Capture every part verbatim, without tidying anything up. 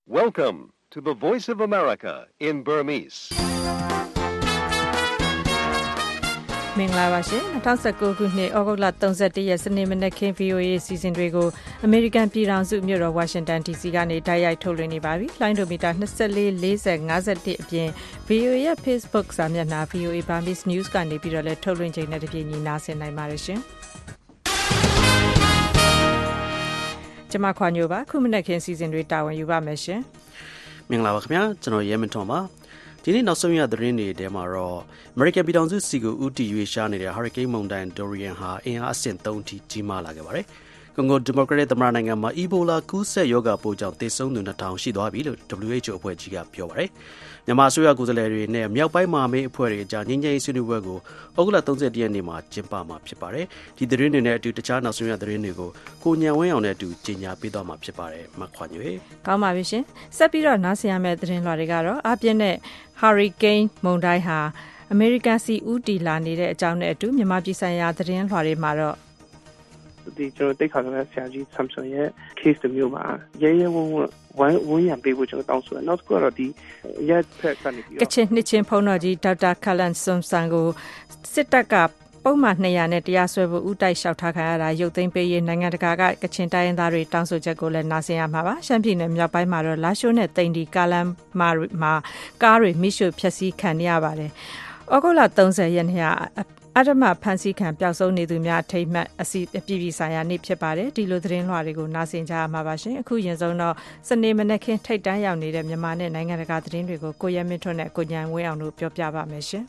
Welcome to the Voice of America in Burmese. မင်္ဂလာပါရှင်၂၀၁၉ခုနှစ်ဩဂုတ်လ၃၁ရက်စနေမနက်ခင်း ဗွီအိုအေ စီစဉ်တွေကိုအမေရိကန်ပြည်ထောင်စုမြို့တော်ဝါရှင်တန် ဒီစီ ကနေတိုက်ရိုက်ထုတ်လွှင့်နေပါပြီ။လိုင်းဒိုမီတာ၂၄ ၄၀ ၅၁အပြင် ဗွီအိုအေရဲ့ Facebook စာမျက်နှာ ဗွီအိုအေ Burmese News ကနေပြီးတော့လည်းထုတ်လွှင့်ချိန်နဲ့တပြေးညီနားဆင်နိုင်ပါတယ်ရှင်။ကျွန်မခွာညိုပါခုမနက်ခင်းစီစဉ်တွေတာဝန်ယူပါမယ်ရှင်။မင်္ဂလာပါခင်ဗျာကျွန်တော်ရဲမထွန်ပါဒီနေ့နောက်ဆုံးရသတင်းတွေထဲမှာတော့ American ပြည်ထောင်စုစီကိုဦးတည်ရွေးရှားနေတဲ့ Hurricane မုန်တိုင်း Dorian ဟာအင်အားအဆင့်၃အထိကြီးမားလာခဲ့ပါတယ်။ Congo Democratic သမ္မတနိုင်ငံမှာ Ebola ကူးစက်ရောဂါပိုးကြောင့်သေဆုံးသူ၂ထောင်ရှိသွားပြီလို့ W H O အဖွဲ့ကြီးကပြောပါတယ်။မြန်မာအစိုးရကိုယ်စားလှယ်တွေနဲ့မြောက်ပိုင်းမဟာမိတ်အဖွဲ့တွေအကြားငြိမ်းချမ်းရေးဆွေးနွေးပွဲကိုဩဂုတ်လ၃၁ရက်နေ့မှာကျင်းပမှာဖြစ်ပါတယ်။ဒီသတင်းတွေနဲ့အတူတခြားနောက်ဆုံးရသတင်းတွေကိုကိုညံဝင်းအောင်နဲ့အတူကြီးညာပေးသွားမှာဖြစ်ပါတယ်။မခွာညွေ။ကောင်းပါပြီရှင်။ဆက်ပြီးတော့နားဆင်ရမယ့်သတင်းလွှာတွေကတော့အပြည့်နဲ့ Hurricane မုန်တိုင်းဟာအမေရိကန်စီဦးတည်လာနေတဲ့အကြောင်းနဲ့အတူမြန်မာပြည်ဆိုင်ရာသတင်းလွှာတွေမှာတော့ဒီကျွန်တော်တိတ်ခါကဆရာကြီး Samson ရဲ့ case တမျိုးမှာရဲရဲဝံ့ဝံ့ဝိုင်းဝန်းရံပေးဖို့ကျွန်တော်တောင်းဆိုတယ်နောက်တစ်ခုကတော့ဒီရက်ဖက်ကနေပြီးတော့ကချင်နှစ်ချင်းဖုန်းတော်ကြီးဒေါက်တာခလန်ဆွမ်ဆန်ကိုစစ်တပ်ကပုံမှန်၂၀၀နဲ့တရားစွဲဖို့ဦးတိုက်လျှောက်ထားခံရတာရုပ်သိမ်းပေးရေးနိုင်ငံတကာကကချင်တိုင်းရင်းသားတွေတောင်းဆိုချက်ကိုလည်းနားဆင်ရမှာပါရှမ်းပြည်နယ်မြောက်ပိုင်းမှာတော့လာရှိုးနဲ့တိန်ဒီကားလမ်းမှာကားတွေမိရှုဖျက်ဆီးခံရပါတယ်ဩဂုတ်လ၃၀ရက်နေ့ကအဓမ္မဖန်ဆီးခံပျောက်ဆုံးနေသူများထိတ်မှတ်အစီအပြည်ပြည်ဆိုင်ရာနေ့ဖြစ်ပါတယ်ဒီလိုသတင်းလွှာတွေကိုနားဆင်ကြရမှာပါရှင်အခုရင်ဆုံးတော့စနေမနက်ခင်းထိတ်တန်းရောက်နေတဲ့မြန်မာနဲ့နိုင်ငံတကာသတင်းတွေကိုကိုရဲမင်းထွန်းနဲ့ကိုညံဝင်းအောင်တို့ပြောပြပါမယ်ရှင်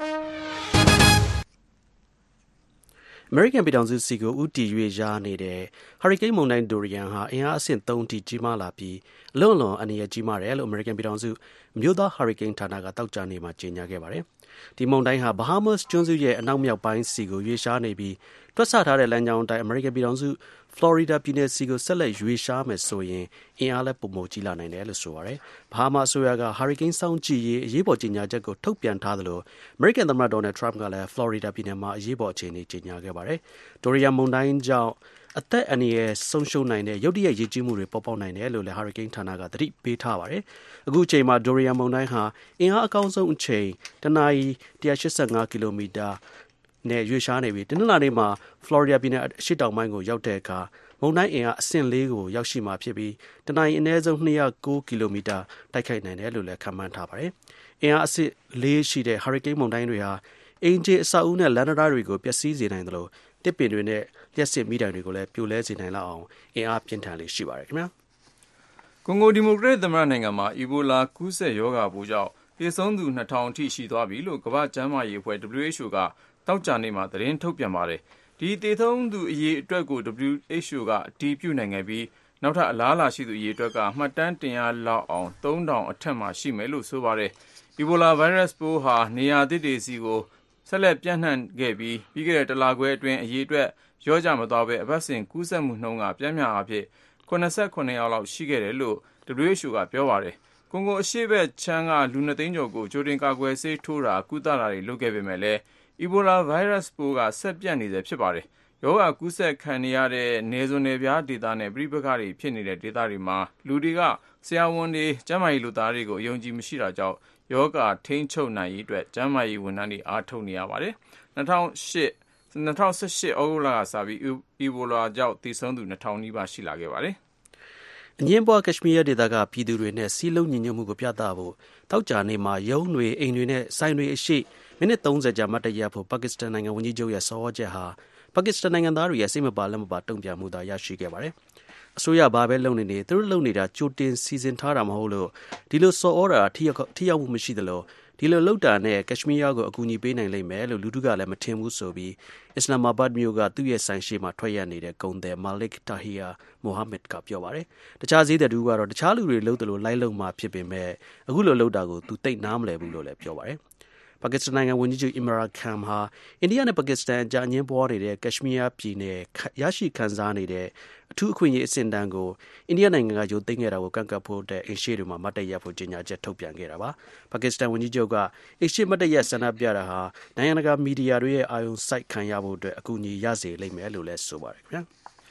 American ပြည်ထောင်စုစီကိုဦးတည်ရွေးရှားနေတဲ့ Hurricane မုန်တိုင်း Dorian ဟာအင်အားအဆင့်၃အထိကြီးမားလာပြီးအလွန်အလွန်အန္တရာယ်ကြီးမားတယ်လို့ American ပြည်ထောင်စုမြို့သား Hurricane ဌာနကတောက်ကြနေမှာကြေညာခဲ့ပါတယ်။ဒီမုန်တိုင်းဟာ Bahamas ကျွန်းစုရဲ့အနောက်မြောက်ပိုင်းစီကိုရွေးရှားနေပြီးတွက်ဆထားတဲ့လမ်းကြောင်းအတိုင်း American ပြည်ထောင်စု Florida ပြည်နယ်စီကိုဆက်လက်ရွေးရှားမယ်ဆိုရင်အင်အားလည်းပိုမိုကြီးလာနိုင်တယ်လို့ဆိုပါတယ်။ Bahamas အစိုးရက Hurricane စောင့်ကြည့်ရေးအရေးပေါ်ကြေညာချက်ကိုထုတ်ပြန်ထားသလို American သမ္မတ Donald Trump ကလည်း Florida ပြည်နယ်မှာအရေးပေါ်အခြေအနေကြေညာခဲ့ပါတယ်။ Dorian မုန်တိုင်းကြောင့်အသက်အန္တရာယ်ဆုံးရှုံးနိုင်တဲ့ရုတ်တရက်ရေကြီးမှုတွေပေါ်ပေါက်နိုင်တယ်လို့လည်း Hurricane ဌာနကသတိပေးထားပါတယ်။အခုအချိန်မှာ Dorian မုန်တိုင်းဟာအင်အားအကောင်းဆုံးအချိန်တစ်နာရီ၁၈၅ကီလိုမီတာနဲ့ရွေ့ရှားနေပြီးတနင်္လာနေ့မှာ Florida ပြည်နယ်အရှေ့တောင်ပိုင်းကိုရောက်တဲ့အခါမုန်တိုင်းအင်အားအဆင့်၄ကိုရောက်ရှိမှာဖြစ်ပြီးတနာရီအနည်းဆုံး၂၀၉ကီလိုမီတာတိုက်ခိုက်နိုင်တယ်လို့လည်းခန့်မှန်းထားပါတယ်။အင်အားအဆင့်၄ရှိတဲ့ Hurricane မုန်တိုင်းတွေဟာအင်ဂျင်အဆောက်အဦနဲ့လမ်းတံတားတွေကိုပျက်စီးစေနိုင်တယ်လို့တစ်ပင်တွေနဲ့လျှက်စစ်မီးတိုင်တွေကိုလည်းပြိုလဲစေနိုင်လောက်အောင်အင်အားပြင်းထန်လေးရှိပါတယ်ခင်ဗျာ။ကွန်ဂိုဒီမိုကရက်တစ်သမ္မတနိုင်ငံမှာ Ebola ကူးစက်ရောဂါပိုးကြောင့်သေဆုံးသူ၂ထောင်အထိရှိသွားပြီလို့ကမ္ဘာ့ကျန်းမာရေးအဖွဲ့ W H O ကတောက်ကြနေ့မှာသတင်းထုတ်ပြန်ပါတယ်။ဒီသေဆုံးသူအရေအတွက်ကို W H O ကအတည်ပြုနိုင်ခဲ့ပြီးနောက်ထပ်အလားအလာရှိသူအရေအတွက်ကမှတ်တမ်းတင်ရလောက်အောင်၃ထောင်အထက်မှာရှိမယ်လို့ဆိုပါတယ်။ Ebola ဗိုင်းရပ်စ်ပိုးဟာနေရာသစ်တွေစီကိုဆက်လက်ပြန့်နှံ့ခဲ့ပြီးပြီးခဲ့တဲ့တလခွဲအတွင်းအရေအတွက်ရောကြမသွားပဲအပတ်စဉ်ကူးစက်မှုနှုန်းကပြင်းပြအားဖြင့်၇၇ယောက်လောက်ရှိခဲ့တယ်လို့ W H O ကပြောပါတယ်။ကွန်ဂိုအရှေ့ဘက်ခြမ်းကလူ၂သိန်းကျော်ကိုကြိုတင်ကာကွယ်ဆေးထိုးတာကုသတာတွေလုပ်ခဲ့ပေမဲ့လည်း Ebola ဗိုင်းရပ်စ်ပိုးကဆက်ပြန့်နေဆဲဖြစ်ပါတယ်။ရောဂါကူးစက်ခံနေရတဲ့နယ်စွန်နယ်ပြားဒေသနဲ့ပြည်ပခါတွေဖြစ်နေတဲ့ဒေသတွေမှာလူတွေကဆရာဝန်တွေကျန်းမာရေးလူသားတွေကိုအယုံကြည်မရှိတာကြောင့်ရောဂါထိန်းချုပ်နိုင်ရေးအတွက်ကျန်းမာရေးဝန်ထမ်းတွေအားထုတ်နေရပါတယ်။၂၀၁၈ ဩဂုတ်လကစပြီး Ebola ကြောင့်သေဆုံးသူ၂ထောင်နီးပါးရှိလာခဲ့ပါတယ်။အငင်းပွားကက်ရှမီးယားဒေသကပြည်သူတွေနဲ့စီးလုံးညီညွတ်မှုကိုပြသဖို့တောက်ကြနေမှာရုံးတွေအိမ်တွေနဲ့ဆိုင်တွေအရှိမိနစ်၃၀ကြာမတ်တရဖို့ပါကစ္စတန်နိုင်ငံဝန်ကြီးချုပ်ရဲ့ဆော်ဩချက်ဟာပါကစ္စတန်နိုင်ငံသားတွေရဲ့စိတ်မပါလက်မပါတုံ့ပြန်မှုသာရရှိခဲ့ပါတယ်။အစိုးရဘာပဲလုပ်နေနေသူတို့လုပ်နေတာကြိုတင်စီစဉ်ထားတာမဟုတ်လို့ဒီလိုဆော်ဩတာထိရောက်ထိရောက်မှုမရှိသလိုဒီလိုလောက်တာနဲ့ကက်ရှမီးယားကိုအကူအညီပေးနိုင်လိမ့်မယ်လို့လူထုကလည်းမထင်ဘူးဆိုပြီးအစ္စလာမာဘတ်မြို့ကသူ့ရဲ့ဆိုင်ရှိမှာထွက်ရနေတဲ့ဂုံတယ်မာလစ်တာဟီယာမိုဟာမက်ကပြောပါတယ်။တခြားဈေးတဲ့သူကတော့တခြားလူတွေလှုပ်တယ်လို့လိုက်လုံမှာဖြစ်ပေမဲ့အခုလိုလှုပ်တာကိုသူသိနားမလည်ဘူးလို့လည်းပြောပါတယ်။ပါကစ္စတန်နိုင်ငံဝန်ကြီးချုပ်အီမရာခန်ဟာအိန္ဒိယနဲ့ပါကစ္စတန်အကြားအငြင်းပွားနေတဲ့ကက်ရှမီးယားပြည်နယ်ရရှိခံစားနေတဲ့အထူးအခွင့်အရေးအဆင့်တန်းကိုအိန္ဒိယနိုင်ငံကရုပ်သိမ်းခဲ့တာကိုကန့်ကွက်ဖို့တဲ့အင်ရှေ့တွေမှာမတ်တရဖို့ကြေညာချက်ထုတ်ပြန်ခဲ့တာပါပါကစ္စတန်ဝန်ကြီးချုပ်ကအင်ရှေ့မတ်တရဆန္ဒပြတာဟာနိုင်ငံတကာမီဒီယာတွေရဲ့အာရုံစိုက်ခံရဖို့အတွက်အကူအညီရစေလိမ့်မယ်လို့လည်းဆိုပါတယ်ခင်ဗျာ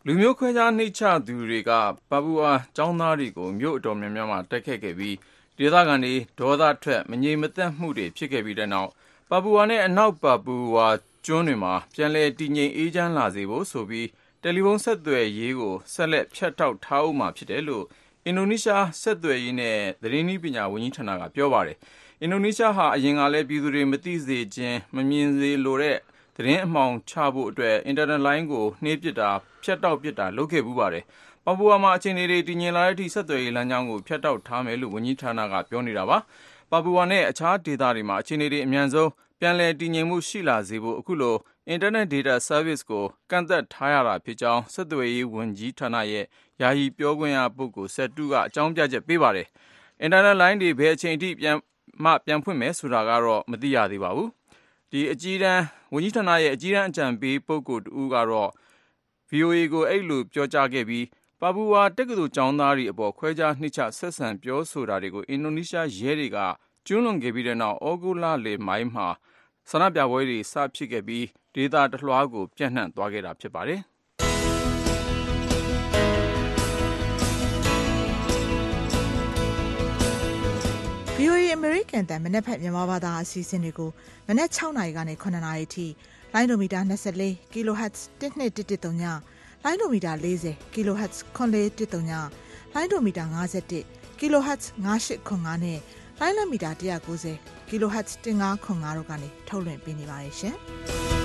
လူမျိုးခွဲခြားနှိမ့်ချသူတွေကပါပူဝါကျောင်းသားတွေကိုမြို့အတော်များများမှာတိုက်ခတ်ခဲ့ပြီးဒေသခံတွေဒေါသထွက်မငြိမ်မသက်မှုတွေဖြစ်ခဲ့ပြီးတဲ့နောက်ပါပူဝါနဲ့အနောက်ပါပူဝါကျွန်းတွေမှာပြန်လည်တည်ငြိမ်အေးချမ်းလာစေဖို့ဆိုပြီးတယ်လီဖုန်းဆက်သွယ်ရေးကိုဆက်လက်ဖြတ်တောက်ထားဦးမှာဖြစ်တယ်လို့အင်ဒိုနီးရှားဆက်သွယ်ရေးနဲ့သတင်းနည်းပညာဝန်ကြီးဌာနကပြောပါတယ်အင်ဒိုနီးရှားဟာအရင်ကလည်းပြည်သူတွေမသိစေခြင်းမမြင်စေလိုတဲ့သတင်းအမှောင်ချဖို့အတွက်အင်တာနက်လိုင်းကိုနှေးပစ်တာဖြတ်တောက်ပစ်တာလုပ်ခဲ့ပူးပါတယ်။ပါပူဝါမှာအခြေအနေတွေတည်ငြိမ်လာတဲ့အထိဆက်သွယ်ရေးလမ်းကြောင်းကိုဖြတ်တောက်ထားမယ်လို့ဝန်ကြီးဌာနကပြောနေတာပါ။ပါပူဝါနဲ့အခြားဒေသတွေမှာအခြေအနေတွေအများဆုံးပြန်လည်တည်ငြိမ်မှုရှိလာစေဖို့အခုလို Internet Data Service ကိုကန့်သက်ထားရတာဖြစ်ကြောင်းဆက်သွယ်ရေးဝန်ကြီးဌာနရဲ့ယာယီပြောခွင့်ရပုဂ္ဂိုလ်ဆက်တူကအကြောင်းပြချက်ပေးပါတယ်။ Internet line တွေဘယ်အချိန်ထိပြန်မှပြန်ဖွင့်မယ်ဆိုတာကတော့မသိရသေးပါဘူး။ဒီအကြီးတန်းဝန်ကြီးဌာနရဲ့အကြီးတန်းအကြံပေးပုဂ္ဂိုလ်တူကတော့ ဗွီအိုအေကိုအဲ့လိုပြောကြားခဲ့ပြီးပါပူဝါတက္ကသိုလ်ကျောင်းသားတွေအပေါ်ခွဲခြားနှိမ့်ချဆက်ဆံပြောဆိုတာတွေကိုအင်ဒိုနီးရှားရဲတွေကကျွလွန်ခဲ့ပြီးတဲ့နောက်ဩဂုတ်လလယ်ပိုင်းမှာဆန္ဒပြပွဲတွေစဖြစ်ခဲ့ပြီးဒေသတလွှားကိုပြန့်နှံ့သွားခဲ့တာဖြစ်ပါတယ်။ဗွီအိုအေ American တန်မနက်ဖက်မြန်မာဘာသာအစီအစဉ်တွေကိုမနက်၆နာရီကနေ၇နာရီထိလိုင်းဒိုမီတာ၂၄ kHz တစ်နှစ်တစ်တစ်သုံးညလိုင်းဒိုမီတာ၄၀ kHz ခွန်လေးတစ်သုံးညလိုင်းဒိုမီတာ၅၁ kHz ၅၈ခွန်၅နဲ့လိုင်းလမီတာ၁၉၀ kHz ၁၅ခွန်၅တို့ကနေထုတ်လွှင့်ပေးနေပါတယ်ရှင်။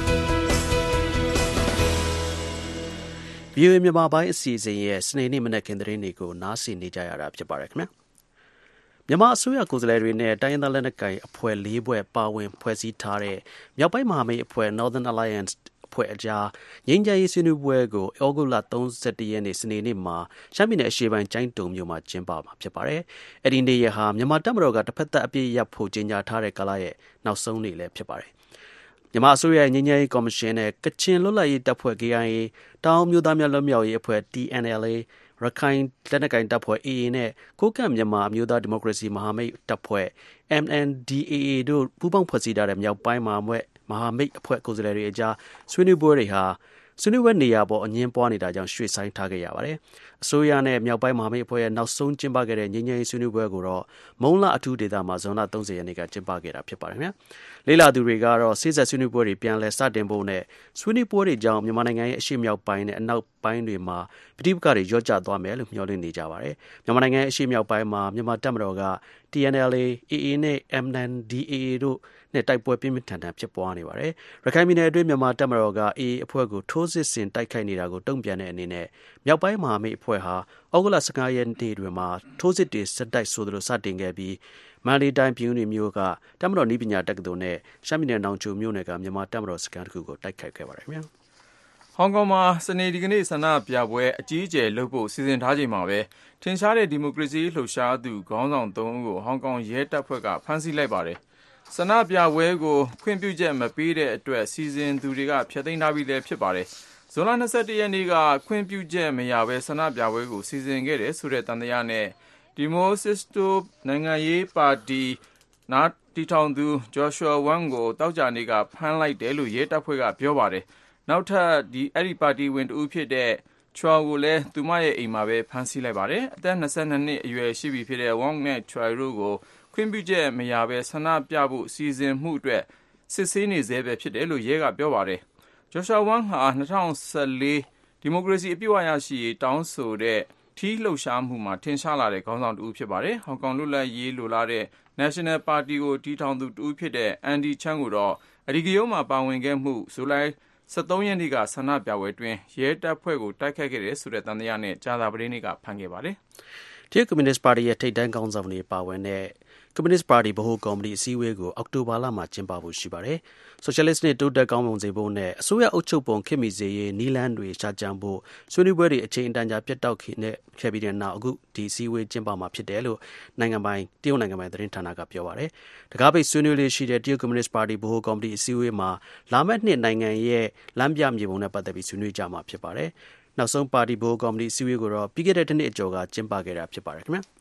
ဗီအိုအေမြန်မာပိုင်းအစီအစဉ်ရဲ့စနေနေ့မနက်ခင်းသတင်းတွေကိုနားဆင်နေကြရတာဖြစ်ပါတယ်ခင်ဗျာမြန်မာအစိုးရကိုယ်စားလှယ်တွေနဲ့တိုင်းရင်းသားလက်နက်ကိုင်အဖွဲ့၄ဘွဲ့ပါဝင်ဖွဲ့စည်းထားတဲ့မြောက်ပိုင်းမဟာမိတ်အဖွဲ့ Northern Alliance အဖွဲ့အကြားငြိမ်းချမ်းရေးဆွေးနွေးပွဲကိုဩဂုတ်လ၃၁ရက်နေ့စနေနေ့မှာရှမ်းပြည်နယ်အရှေ့ပိုင်းကျိုင်းတုံမြို့မှာကျင်းပမှာဖြစ်ပါတယ်။အဲ့ဒီနေ့ရဟာမြန်မာတပ်မတော်ကတစ်ဖက်သက်အပြည့်ရပ်ဖို့ကြေညာထားတဲ့ကာလရဲ့နောက်ဆုံးနေ့လည်းဖြစ်ပါတယ်။မြန်မာအစိုးရရဲ့ငြိမ်းချမ်းရေးကော်မရှင်နဲ့ကချင်လွတ်လပ်ရေးတပ်ဖွဲ့ K I A တောင်မျိုးသားများလွတ်မြောက်ရေးအဖွဲ့ T N L Aရခိုင်လက်နက်ကိုင်တပ်ဖွဲ့ A A နဲ့ကိုကန့်မြန်မာအမျိုးသားဒီမိုကရေစီမဟာမိတ်တပ်ဖွဲ့ M N D A A တို့ပူးပေါင်းဖွဲ့စည်းထားတဲ့မြောက်ပိုင်းမဟာမိတ်မဟာမိတ်အဖွဲ့ကိုယ်စားလှယ်တွေအကြားဆွေးနွေးပွဲတွေဟာဆွေးနွေးပွဲနေရာပေါ်အငင်းပွားနေတာကြောင့်ရွှေ့ဆိုင်းထားခဲ့ရပါတယ်။အစိုးရနဲ့မြောက်ပိုင်းမဟာမိတ်အဖွဲ့ရဲ့နောက်ဆုံးကျင်းပခဲ့တဲ့ငြိမ်းချမ်းရေးဆွေးနွေးပွဲကိုတော့မုံလအထူးဒေသမှာဇွန်လ၃၀ရက်နေ့ကကျင်းပခဲ့တာဖြစ်ပါတယ်ခင်ဗျာ။လေးလာသူတွေကတော့စေ့စပ်ဆွေးနွေးပွဲတွေပြန်လည်စတင်ဖို့နဲ့ဆွေးနွေးပွဲတွေကြောင့်မြန်မာနိုင်ငံရဲ့အရှေ့မြောက်ပိုင်းနဲ့အနောက်ပိုင်းတွေမှာပဋိပက္ခတွေရော့ကျသွားမယ်လို့မျှော်လင့်နေကြပါတယ်။မြန်မာနိုင်ငံရဲ့အရှေ့မြောက်ပိုင်းမှာမြန်မာတပ်မတော်က T N L A A A နဲ့ M N D A A တို့နဲ့တိုက်ပွဲပြင်းပြင်းထန်ထန်ဖြစ်ပွားနေပါတယ်။ရခိုင်ပြည်နယ်အတွင်းမြန်မာတပ်မတော်က A A အဖွဲ့ကိုထိုးစစ်ဆင်တိုက်ခိုက်နေတာကိုတုံ့ပြန်တဲ့အနေနဲ့မြောက်ပိုင်းမဟာမိတ်အဖွဲ့ဟာဩဂုတ်လ၁၅ရက်နေ့တွင်မှာထိုးစစ်တွေစတိုက်ဆိုသလိုစတင်ခဲ့ပြီးမန္တလေးတိုင်းပြည်ဦးမြို့ကတပ်မတော်နည်းပညာတက္ကသိုလ်နဲ့ရှမ်းပြည်နယ်နောင်ချိုမြို့နယ်ကမြန်မာတပ်မတော်စခန်းတစ်ခုကိုတိုက်ခိုက်ခဲ့ပါတယ်ခင်ဗျာဟောင်ကောင်မှာစနေဒီကနေ့ဆန္ဒပြပွဲအကြီးအကျယ်လုပ်ဖို့စီစဉ်ထားချိန်မှာပဲထင်ရှားတဲ့ဒီမိုကရေစီလှုပ်ရှားသူခေါင်းဆောင်သုံးဦးကိုဟောင်ကောင်ရဲတပ်ဖွဲ့ကဖမ်းဆီးလိုက်ပါတယ်ဆန္ဒပြပွဲကိုခွင့်ပြုချက်မပေးတဲ့အတွက်စီစဉ်သူတွေကဖျက်သိမ်းထားပြီးလည်းဖြစ်ပါတယ်ဇွန်လ၂၁ရက်နေ့ကခွင့်ပြုချက်မရဘဲဆန္ဒပြပွဲကိုစီစဉ်ခဲ့တယ်ဆိုတဲ့တန်တရားနဲ့ဒီမိုစစ်တိုနိုင်ငံရေးပါတီနာတီထောင်သူဂျော်ရှွာဝမ်ကိုတောက်ကြနေ့ကဖမ်းလိုက်တယ်လို့ရဲတပ်ဖွဲ့ကပြောပါတယ်နောက်ထပ်ဒီအဲ့ဒီပါတီဝင်တူဖြစ်တဲ့ချွာကိုလည်းသူမရဲ့အိမ်မှာပဲဖမ်းဆီးလိုက်ပါတယ်အသက်၂၂နှစ်အရွယ်ရှိပြီဖြစ်တဲ့ဝမ်နဲ့ချွာတို့ကိုခွင့်ပြုချက်မရဘဲဆန္ဒပြဖို့စီစဉ်မှုအတွက်စစ်ဆေးနေသေးပဲဖြစ်တယ်လို့ရဲကပြောပါတယ်ဂျော်ရှွာဝမ်ဟာ၂၀၁၄ဒီမိုကရေစီအပြည့်အဝရရှိရေးတောင်းဆိုတဲ့ထီးလှုပ်ရှားမှုမှာထင်ရှားလာတဲ့ခေါင်းဆောင်တူဖြစ်ပါတယ်ဟောင်ကောင်လွတ်လပ်ရေးလိုလားတဲ့ National Party ကိုတီထောင်သူတူဖြစ်တဲ့အန်ဒီချန်ကိုတော့အဒီဂယုံမှာပါဝင်ခဲ့မှုဇူလိုင်၁၃ရက်နေ့ကဆန္ဒပြပွဲတွင်ရဲတပ်ဖွဲ့ကိုတိုက်ခိုက်ခဲ့တဲ့ဆိုတဲ့တန်တရားနဲ့ကြာသပတေးနေ့ကဖမ်းခဲ့ပါတယ်တရုတ်ကွန်မြူနစ်ပါတီရဲ့ထိပ်တန်းခေါင်းဆောင်တွေပါဝင်တဲ့ကွန်မြူနစ်ပါတီဗဟိုကော်မတီအစည်းအဝေးကိုအောက်တိုဘာလမှာကျင်းပဖို့ရှိပါတယ်။ဆိုရှယ်လစ်နဲ့တိုးတက်ကောင်းမွန်စေဖို့နဲ့အစိုးရအုပ်ချုပ်ပုံခေတ်မီစေရေးနီးလန်းတွေရှာကြံဖို့ဆွေးနွေးပွဲတွေအချိန်အတန်ကြာပြတ်တောက်ခဲ့ပြီးတဲ့နောက်အခုဒီအစည်းအဝေးကျင်းပမှာဖြစ်တယ်လို့နိုင်ငံပိုင်တရုတ်နိုင်ငံပိုင်သတင်းဌာနကပြောပါတယ်။တကားပိတ်ဆွေးနွေးလေးရှိတဲ့တရုတ်ကွန်မြူနစ်ပါတီဗဟိုကော်မတီအစည်းအဝေးမှာလာမယ့်နှစ်နိုင်ငံရဲ့လမ်းပြမြေပုံနဲ့ပတ်သက်ပြီးဆွေးနွေးကြမှာဖြစ်ပါတယ်။နောက်ဆုံးပါတီဗဟိုကော်မတီအစည်းအဝေးကိုတော့ပြီးခဲ့တဲ့တစ်နှစ်အကျော်ကကျင်းပခဲ့တာဖြစ်ပါတယ်ခင်ဗျာ။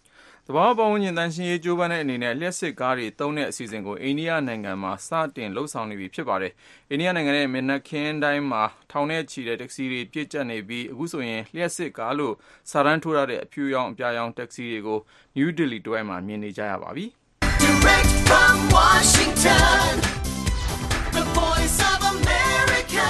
သဘာဝပတ်ဝန်းကျင်တန်ရှင်းရေးကြိုးပမ်းတဲ့အနေနဲ့လျှက်စစ်ကားတွေသုံးတဲ့အစီအစဉ်ကိုအိန္ဒိယနိုင်ငံမှာစတင်လှုပ်ဆောင်နေပြီဖြစ်ပါတယ်။အိန္ဒိယနိုင်ငံရဲ့မျက်နှာခင်းတိုင်းမှာထောင်နဲ့ချီတဲ့တက္ကစီတွေပြည့်ကျပ်နေပြီးအခုဆိုရင်လျှက်စစ်ကားလို့စာတန်းထိုးရတဲ့အဖြူရောင်အပြာရောင်တက္ကစီတွေကို New Delhi တွဲမှာမြင်နေကြရပါပြီ။ Direct from Washington, the voice of America,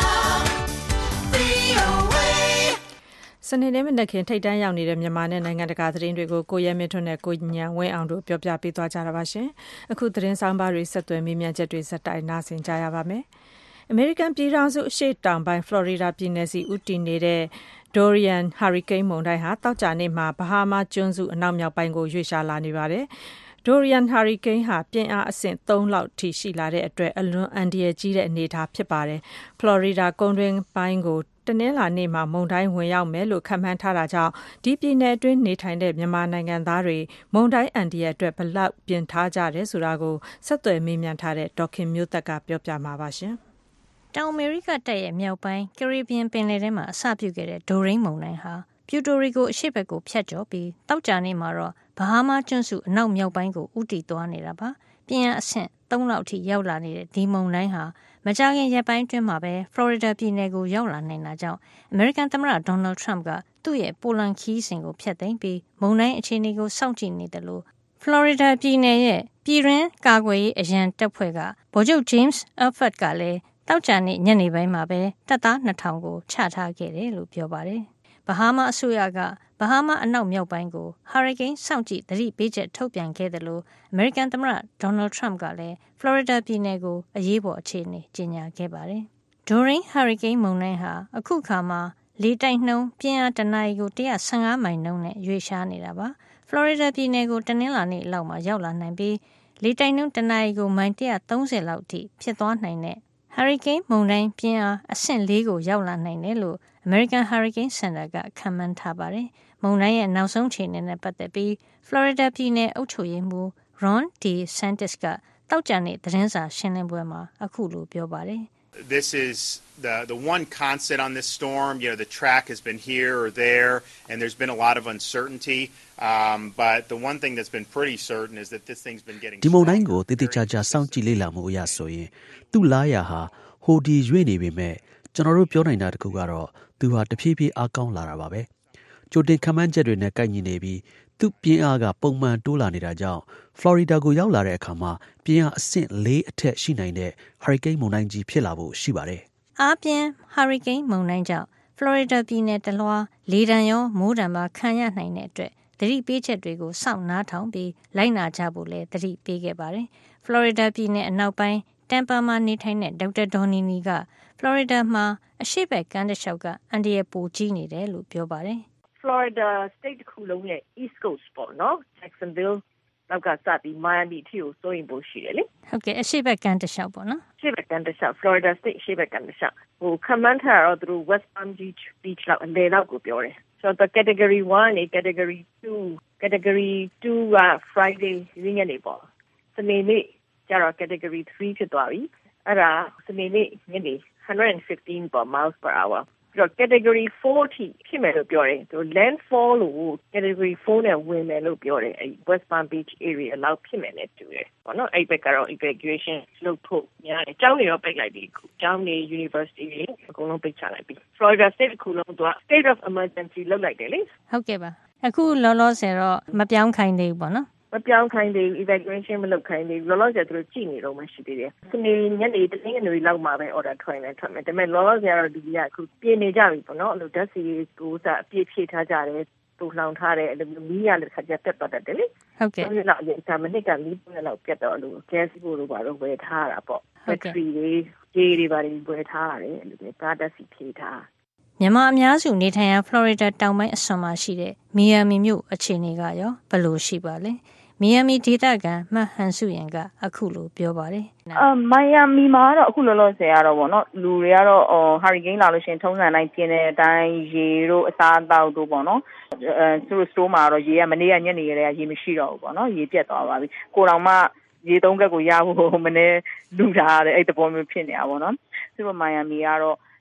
စနေနေ့မနက်ခင်းထိပ်တန်းရောက်နေတဲ့မြန်မာနဲ့နိုင်ငံတကာသတင်းတွေကိုကိုရဲမင်းထွန်းနဲ့ကိုညံဝင်းအောင်တို့ပြောပြပေးသွားကြတာပါရှင်။အခုသတင်းဆောင်ပါတွေဆက်သွယ်မေးမြန်းချက်တွေစတိုင်နားဆင်ကြရပါမယ်။ အမေရိကန်ပြည်ထောင်စုအရှေ့တောင်ပိုင်းဖလော်ရီဒါပြည်နယ်စီဦးတည်နေတဲ့ Dorian ဟာရီကိန်းမုန်တိုင်းဟာတောက်ကြနေ့မှာဘဟားမားကျွန်းစုအနောက်မြောက်ပိုင်းကိုရွေ့ရှာလာနေပါတယ်။ Dorian ဟာရီကိန်းဟာပြင်းအားအဆင့်သုံးလောက်ထိရှိလာတဲ့အတွက်အလွန်အန္တရာယ်ကြီးတဲ့အနေအထားဖြစ်ပါတယ်။ ဖလော်ရီဒါကုန်းတွင်းပိုင်းကိုတနင်္လာနေ့မှာမုန်တိုင်းဝင်ရောက်မယ်လို့ခန့်မှန်းထားတာကြောင့်ဒီပြည်နယ်အတွင်းနေထိုင်တဲ့မြန်မာနိုင်ငံသားတွေမုန်တိုင်းအန္တရာယ်အတွက်ဘယ်လောက်ပြင်ထားကြတယ်ဆိုတာကိုဆက်သွယ်မေးမြန်းထားတဲ့ဒေါက်ခင်မျိုးသက်ကပြောပြမှာပါရှင်။တောင်အမေရိကတိုက်ရဲ့မြောက်ပိုင်းကရေဘီယံပင်လယ်ထဲမှာအစပြုခဲ့တဲ့ဒိုရိန်းမုန်တိုင်းဟာပျူတိုရီကိုအရှေ့ဘက်ကိုဖြတ်ကျော်ပြီးတောက်ကြနေ့မှာတော့ဘဟားမားကျွန်းစုအနောက်မြောက်ပိုင်းကိုဦးတည်သွားနေတာပါ။ပြင်းအားအဆင့်သုံးလောက်အထိရောက်လာနေတဲ့ဒီမုန်တိုင်းဟာမကြာခင်ရက်ပိုင်းအတွင်းမှာပဲဖလော်ရီဒါပြည်နယ်ကိုရောက်လာနိုင်တာကြောင့်အမေရိကန်သမ္မတဒေါ်နယ်ထရမ့်ကသူ့ရဲ့ပိုလန်ခီးစဉ်ကိုဖျက်သိမ်းပြီးမုန်တိုင်းအခြေအနေကိုစောင့်ကြည့်နေတယ်လို့ဖလော်ရီဒါပြည်နယ်ရဲ့ပြည်တွင်းကာကွယ်ရေးအရန်တပ်ဖွဲ့ကဗိုလ်ချုပ် James Elfert ကလည်းတောက်ကြနေ့ညနေပိုင်းမှာပဲတပ်သားနှစ်ထောင်ကိုချထားခဲ့တယ်လို့ပြောပါတယ်။ဘဟားမားအစိုးရကဘဟားမားအနောက်မြောက်ပိုင်းကိုဟာရီကိန်းစောင့်ကြည့်သတိပေးချက်ထုတ်ပြန်ခဲ့တယ်လို့အမေရိကန်သမ္မတဒေါ်နယ်ထရမ့်ကလည်းဖလော်ရီဒါပြည်နယ်ကိုအရေးပေါ်အခြေအနေကြေညာခဲ့ပါတယ်။ Dorian ဟာရီကိန်းမုန်တိုင်းဟာအခုခါမှာလေတိုက်နှုန်းပြင်းအားတနာရီကိုone hundred fifteenမိုင်နှုန်းနဲ့ရွေ့ရှားနေတာပါ။ဖလော်ရီဒါပြည်နယ်ကိုတနင်္လာနေ့လောက်မှာရောက်လာနိုင်ပြီးလေတိုက်နှုန်းတနာရီကိုမိုင်one hundred thirtyလောက်အထိဖြစ်သွားနိုင်တဲ့ဟာရီကိန်းမုန်တိုင်းပြင်းအားအဆင့်fourကိုရောက်လာနိုင်တယ်လို့ American Hurricane Center ကခန့်မှန်းထားပါတယ်။မုန်တိုင်းရဲ့နောက်ဆုံးအခြေအနေနဲ့ပတ်သက်ပြီးဖလော်ရီဒါပြည်နယ်အုပ်ချုပ်ရေးမှူး Ron DeSantis ကတောက်ကြနေ့သတင်းစာရှင်းလင်းပွဲမှာအခုလိုပြောပါတယ်။ This is the the one constant on this storm. You know, the track has been here or there, and there's been a lot of uncertainty. Um, but the one thing that's been pretty certain is that this thing's been getting. ဒီမုန်တိုင်းကိုတည်တည်ချာချာစောင့်ကြည့်လေ့လာမှုအရဆိုရင်သူ့လာရဟာဟိုဒီရွေ့နေပေမဲ့ကျွန်တော်တို့ပြောနိုင်တာတခုကတော့သူဟာတဖြည်းဖြည်းအားကောင်းလာတာပါပဲ။ကြိုတင်ခန့်မှန်းချက်တွေနဲ့ကိုက်ညီနေပြီးသူ့ပြင်းအားကပုံမှန်တိုးလာနေတာကြောင့်ဖလော်ရီဒါကိုရောက်လာတဲ့အခါမှာပြင်းအားအဆင့်fourအထက်ရှိနိုင်တဲ့ဟာရီကိန်းမုန်တိုင်းကြီးဖြစ်လာဖို့ရှိပါတယ်။အားပြင်းဟာရီကိန်းမုန်တိုင်းကြောင့်ဖလော်ရီဒါပြည်နယ်တလွှားလေဒဏ်ရောမိုးဒဏ်ပါခံရနိုင်တဲ့အတွက်သတိပေးချက်တွေကိုစောင့်နားထောင်ပြီးလိုက်နာကြဖို့လည်းသတိပေးခဲ့ပါတယ်။ဖလော်ရီဒါပြည်နယ်အနောက်ပိုင်းတမ်ပါမှာနေထိုင်တဲ့ဒေါက်တာဒေါ်နီနီကဖလော်ရီဒါမှာအရှေ့ဘက်ကမ်းတစ်လျှောက်ကအန်ဒီရပိုကြီးနေတယ်လို့ပြောပါတယ်။ Florida state တစ်ခုလုံးရဲ့ East Coast ပေါ့နော် Jacksonville နောက်ကစပြီး Miami အထိကိုစိုးရင်ပိုရှိတယ်လေ။ဟုတ်ကဲ့အရှေ့ဘက်ကမ်းတစ်လျှောက်ပေါ့နော်။အရှေ့ဘက်ကမ်းတစ်လျှောက် Florida state အရှေ့ဘက်ကမ်းတစ်လျှောက်ဟိုခမန်းထားတော့သူတို့ West Palm Beach beach လောက်အလယ်လောက်ကိုပြောတယ်။ဆိုတော့ category one နဲ့ category two category two က Friday ရင်းနေပေါ့။စနေနေ့ကျတော့ category three ဖြစ်သွားပြီ။အဲ့ဒါစနေနေ့ညနေone hundred fifteen miles per hour ပြီးတော့ category four ထိဖြစ်မယ်လို့ပြောတယ်သူ landfall လို့ category four နဲ့ဝင်မယ်လို့ပြောတယ်အဲ့ West Palm Beach area လောက်ဖြစ်မယ်နဲ့တူတယ်ပေါ့နော်အဲ့ဘက်ကတော့ evacuation လုပ်ဖို့များတယ်ကျောင်းတွေရောပိတ်လိုက်ပြီခုကျောင်းတွေ university တွေအကုန်လုံးပိတ်ချလိုက်ပြီ Florida state ခုလုံးက state of emergency လုပ်လိုက်တယ်လေဟုတ်ကဲ့ပါအခုလောလောဆယ်တော့မပြောင်းခိုင်းသေးဘူးပေါ့နော်မပြောင်းခိုင်းသေးဘူး evacuation မလုပ်ခိုင်းသေးဘူးလောလောဆယ်သူတို့ကြည့်နေတော့မှရှိသေးတယ်စနေညနေတနင်္ဂနွေလောက်မှာပဲ order ထွက်နေထွက်မယ်ဒါပေမဲ့လောလောဆယ်ကတော့ဒီကအခုပြင်နေကြပြီပေါ့နော်အဲ့လိုဓာတ်ဆီကိုစအပြည့်ဖြည့်ထားကြတယ်ပူလောင်ထားတယ်အဲ့လိုမီးရလည်းခါကျပြတ်သွားတယ်လေဟုတ်ကဲ့အဲ့လောက်အရင်ကမနစ်ကမီးပွင့်လောက်ပြတ်တော့အဲ့လို gas ကိုလိုပါတော့ဝယ်ထားတာပေါ့ battery တွေကြေးတွေပါတွေဝယ်ထားရတယ်အဲ့လိုကားဓာတ်ဆီဖြည့်ထားမြန်မာအများစုနေထိုင်ရာဖလော်ရီဒါတောင်ပိုင်းအစွန်မှာရှိတဲ့မီယာမီမြို့အခြေအနေကရောဘယ်လိုရှိပါလဲမီယာမီဒေသခံမှတ်ဟန်စုရင်ကအခုလိုပြောပါတယ်။အမီယာမီမှာတော့အခုလောလောဆယ်ရတော့ဗောနော်လူတွေကတော့ဟာရီကိန်းလာလို့ရှိရင်ထုံးစံတိုင်းပြင်းတဲ့အတိုင်းရေတို့အစားအသောက်တို့ဗောနော်အဲသူတို့စတိုးမှာတော့ရေကမနေ့ကညနေကလေးကရေမရှိတော့ဘူးဗောနော်ရေပြတ်သွားပါပြီ။ကိုတော်မှရေသုံးကက်ကိုရဖို့မနေ့လူထားတယ်အဲ့တပေါ်မျိုးဖြစ်နေတာဗောနော်။သူတို့မီယာမီကတော့